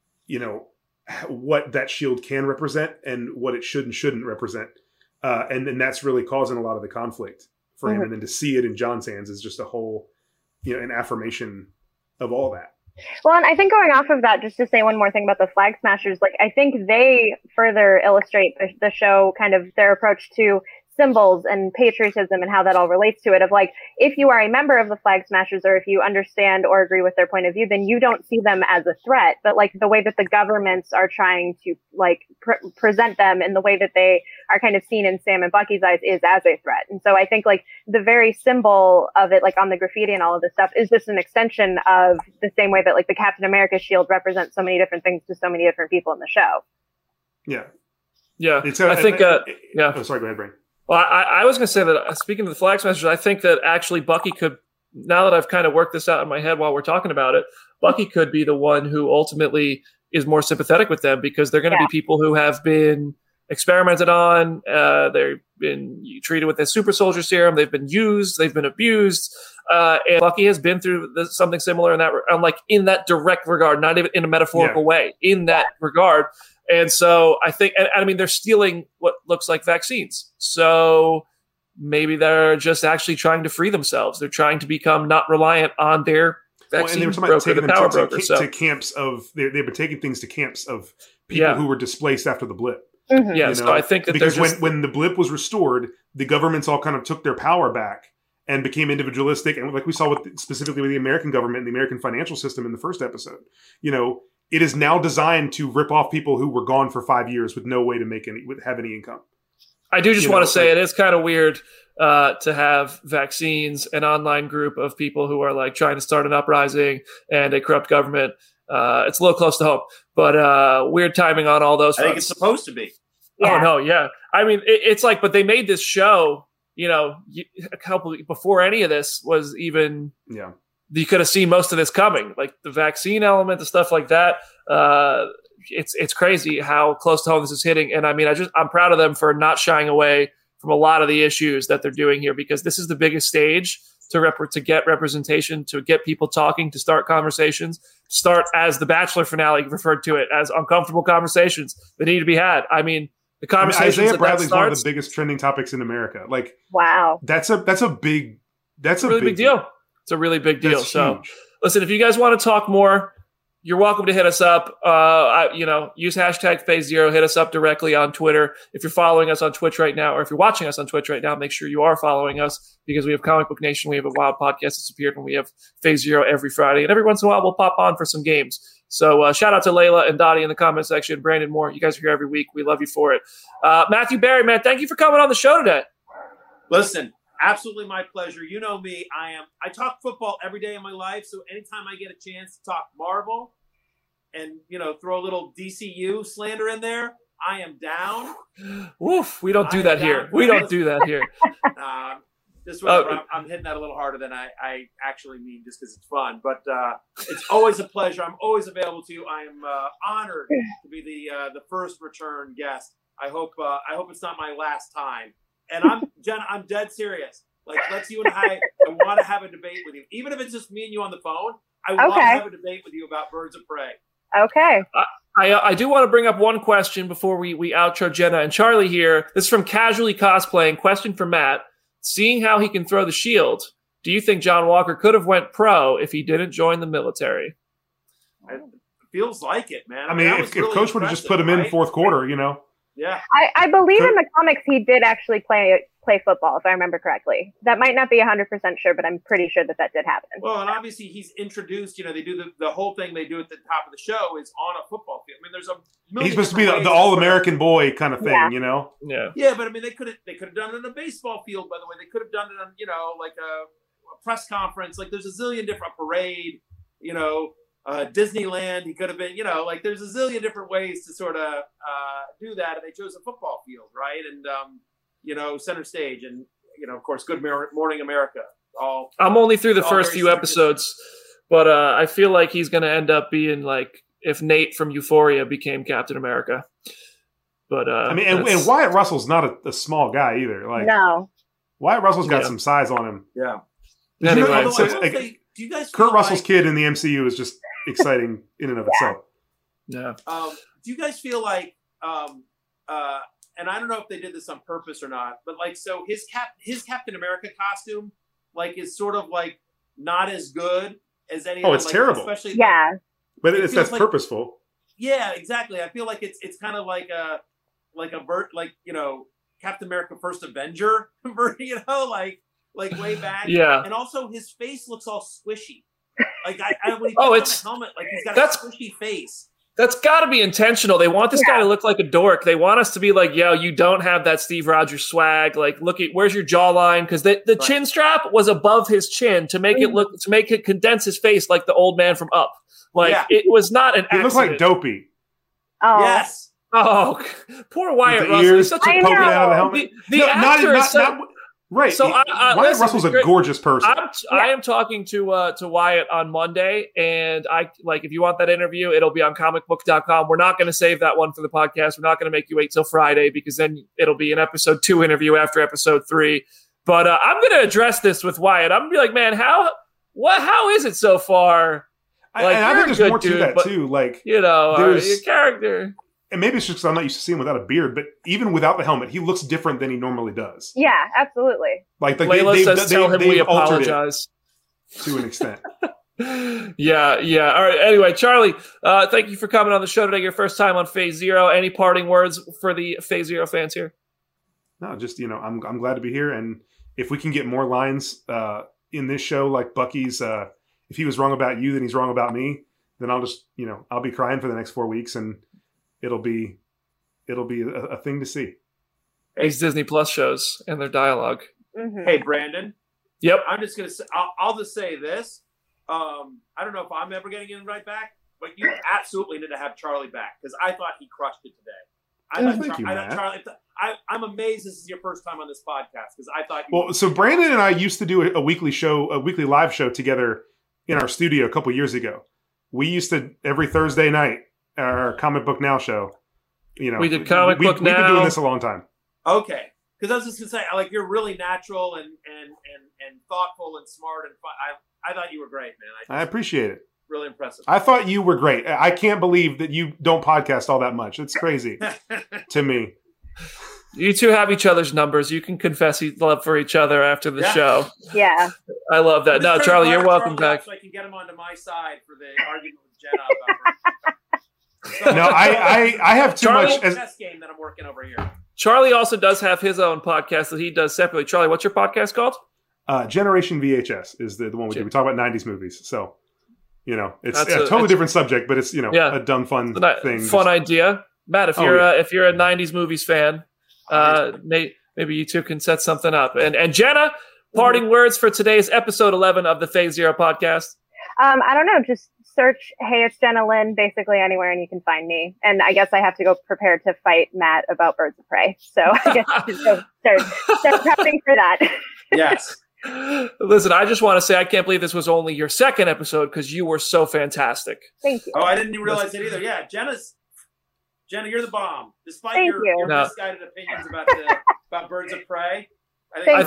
what that shield can represent and what it should and shouldn't represent. And then that's really causing a lot of the conflict for him. And then to see it in John's hands is just a whole, an affirmation of all that. Well, and I think going off of that, just to say one more thing about the Flag Smashers, like I think they further illustrate the show, kind of their approach to symbols and patriotism and how that all relates to it. Of like, if you are a member of the Flag Smashers, or if you understand or agree with their point of view, then you don't see them as a threat. But like the way that the governments are trying to like present them, and the way that they are kind of seen in Sam and Bucky's eyes is as a threat. And so I think like the very symbol of it, like on the graffiti and all of this stuff, is just an extension of the same way that like the Captain America shield represents so many different things to so many different people in the show. Yeah. Yeah. I think, yeah. Oh, sorry. Go ahead, Brain. Well, I was going to say that, speaking of the Flag Smashers, I think that actually Bucky could, now that I've kind of worked this out in my head while we're talking about it, Bucky could be the one who ultimately is more sympathetic with them, because they're going to be people who have been experimented on. They've been treated with the super soldier serum. They've been used. They've been abused. And Bucky has been through something similar in that, like in that direct regard, not even in a metaphorical way, in that regard. And so I think, and I mean, they're stealing what looks like vaccines. So maybe they're just actually trying to free themselves. They're trying to become not reliant on their vaccine and they were broker, the power broker. To camps of, they've been taking things to camps of people who were displaced after the blip. Mm-hmm. Yeah, so I think that because when the blip was restored, the governments all kind of took their power back and became individualistic. And like we saw specifically with the American government and the American financial system in the first episode, it is now designed to rip off people who were gone for 5 years with no way to have any income. I do just want to say it is kind of weird to have vaccines, an online group of people who are like trying to start an uprising, and a corrupt government. It's a little close to home, but weird timing on all those fronts. I think it's supposed to be. Yeah. Oh no, yeah. I mean, it's like, but they made this show, a couple before any of this was even. Yeah. You could have seen most of this coming, like the vaccine element, the stuff like that. It's crazy how close to home this is hitting. And I mean, I'm proud of them for not shying away from a lot of the issues that they're doing here, because this is the biggest stage to get representation, to get people talking, to start conversations, start, as the Bachelor finale referred to it, as uncomfortable conversations that need to be had. I mean, the conversations Isaiah Bradley's one of the biggest trending topics in America. Like, wow, that's a big deal. It's a really big deal. So listen, if you guys want to talk more, you're welcome to hit us up. Use hashtag Phase0. Hit us up directly on Twitter. If you're following us on Twitch right now, or if you're watching us on Twitch right now, make sure you are following us, because we have Comic Book Nation. We have a Wild podcast that's appeared when we have Phase0 every Friday. And every once in a while, we'll pop on for some games. So shout out to Layla and Dottie in the comment section. Brandon Moore, you guys are here every week. We love you for it. Matthew Barry, man, thank you for coming on the show today. Listen, absolutely my pleasure. You know me. I talk football every day of my life. So anytime I get a chance to talk Marvel and, throw a little DCU slander in there, I am down. Woof. We don't do that here. We don't do that here. I'm hitting that a little harder than I actually mean, just because it's fun. But it's always a pleasure. I'm always available to you. I am honored to be the first return guest. I hope it's not my last time. And Jenna, I'm dead serious. Like, let's you and I want to have a debate with you. Even if it's just me and you on the phone, I want to have a debate with you about Birds of Prey. Okay. I do want to bring up one question before we outro Jenna and Charlie here. This is from Casually Cosplaying. Question for Matt. Seeing how he can throw the shield, do you think John Walker could have went pro if he didn't join the military? It feels like it, man. I mean, if Coach would have just put him in fourth quarter, Yeah. I believe in the comics he did actually play football, if I remember correctly. That might not be 100% sure, but I'm pretty sure that did happen. Well, and obviously he's introduced, they do the whole thing they do at the top of the show is on a football field. I mean, there's a million. He's supposed to be the all-American boy kind of thing, Yeah. Yeah, but I mean, they could have done it on a baseball field, by the way. They could have done it on, like a press conference. Like, there's a zillion different parade, Disneyland. He could have been, like, there's a zillion different ways to sort of do that. And they chose a football field, right? And, center stage, and of course, Good Morning America. I'm only through the first few episodes, but I feel like he's going to end up being like if Nate from Euphoria became Captain America. But and Wyatt Russell's not a small guy either. Like, no, Wyatt Russell's got some size on him. Yeah. Anyway, do you guys? Kurt Russell's kid in the MCU is just exciting in and of itself. Yeah. Do you guys feel like? And I don't know if they did this on purpose or not, but like, so his Captain America costume, like, is sort of like not as good as any. Oh, it's terrible. Especially but that's purposeful. Yeah, exactly. I feel like it's kind of like Captain America: First Avenger, like way back. Yeah. And also his face looks all squishy. Like when he puts on the helmet, like he's got a squishy face. That's got to be intentional. They want this guy to look like a dork. They want us to be like, yo, you don't have that Steve Rogers swag. Like, where's your jawline? Because the chin strap was above his chin to make it condense his face like the old man from Up. Like, it was not an accident. He looks like Dopey. Oh. Yes. Oh, poor Wyatt Russell. Ears He's such a poking out of the helmet. The actor is so... Right. So Wyatt Russell's a gorgeous person. I am talking to Wyatt on Monday, and if you want that interview, it'll be on comicbook.com. We're not going to save that one for the podcast. We're not going to make you wait till Friday because then it'll be an episode 2 interview after episode 3. But I'm going to address this with Wyatt. I'm going to be like, man, how is it so far? I think there's more to that too. Like, your character. And maybe it's just because I'm not used to seeing him without a beard, but even without the helmet, he looks different than he normally does. Yeah, absolutely. Layla says, tell him we apologize. To an extent. Yeah. All right. Anyway, Charlie, thank you for coming on the show today. Your first time on Phase Zero. Any parting words for the Phase Zero fans here? No, just, I'm glad to be here. And if we can get more lines in this show, like Bucky's, if he was wrong about you, then he's wrong about me, then I'll just, I'll be crying for the next 4 weeks and it'll be a thing to see. These Disney Plus shows and their dialogue. Mm-hmm. Hey, Brandon. Yep. I'm just gonna say. I'll just say this. I don't know if I'm ever getting in right back, but you absolutely need to have Charlie back because I thought he crushed it today. I'm amazed this is your first time on this podcast because I thought. So Brandon and I used to do a weekly live show together in our studio a couple years ago. We used to every Thursday night. Our Comic Book Now show. We did Comic Book Now. We've been doing this a long time. Okay, because I was just gonna say, you're really natural and thoughtful and smart and fun. I thought you were great, man. I appreciate it. Really impressive. I thought you were great. I can't believe that you don't podcast all that much. It's crazy to me. You two have each other's numbers. You can confess love for each other after the show. Yeah. I love that. No, Charlie, you're welcome back. So I can get him onto my side for the argument with Jenna about No, I have too much. Chess game that I'm working over here. Charlie also does have his own podcast that he does separately. Charlie, what's your podcast called? Generation VHS is the one we do. We talk about 90s movies. So, it's a totally different subject, but it's, a dumb, fun thing. Fun idea. Matt, if you're a 90s movies fan, maybe you two can set something up. And Jenna, parting words for today's episode 11 of the Phase Zero podcast. I don't know. Just search, hey, it's Jenna Lynn, basically anywhere, and you can find me. And I guess I have to go prepare to fight Matt about Birds of Prey. So I guess I should go start prepping for that. Yes. Listen, I just want to say I can't believe this was only your second episode because you were so fantastic. Thank you. Oh, I didn't realize it either. Yeah, Jenna, you're the bomb. Despite your misguided opinions about Birds of Prey. I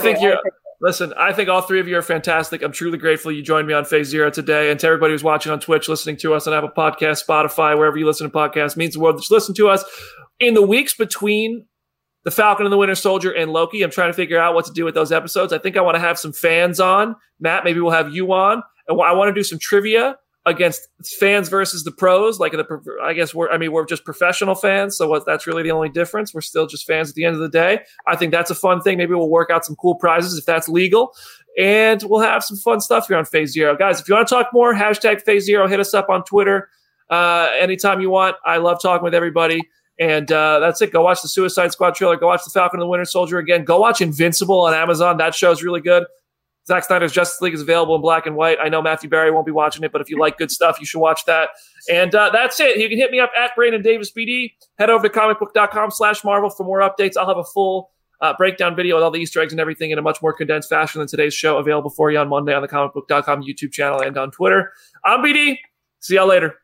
think all three of you are fantastic. I'm truly grateful you joined me on Phase Zero today. And to everybody who's watching on Twitch, listening to us on Apple Podcasts, Spotify, wherever you listen to podcasts, means the world. Just listen to us. In the weeks between The Falcon and the Winter Soldier and Loki, I'm trying to figure out what to do with those episodes. I think I want to have some fans on. Matt, maybe we'll have you on. And I want to do some trivia against fans versus the pros. I guess we're just professional fans. So that's really the only difference. We're still just fans at the end of the day. I think that's a fun thing. Maybe we'll work out some cool prizes if that's legal. And we'll have some fun stuff here on Phase Zero. Guys, if you want to talk more, #Phase Zero, hit us up on Twitter anytime you want. I love talking with everybody. And that's it. Go watch the Suicide Squad trailer. Go watch The Falcon and the Winter Soldier again. Go watch Invincible on Amazon. That show's really good. Zack Snyder's Justice League is available in black and white. I know Matthew Barry won't be watching it, but if you like good stuff, you should watch that. And that's it. You can hit me up at Brandon Davis BD. Head over to comicbook.com/Marvel for more updates. I'll have a full breakdown video with all the Easter eggs and everything in a much more condensed fashion than today's show, available for you on Monday on the comicbook.com YouTube channel and on Twitter. I'm BD. See y'all later.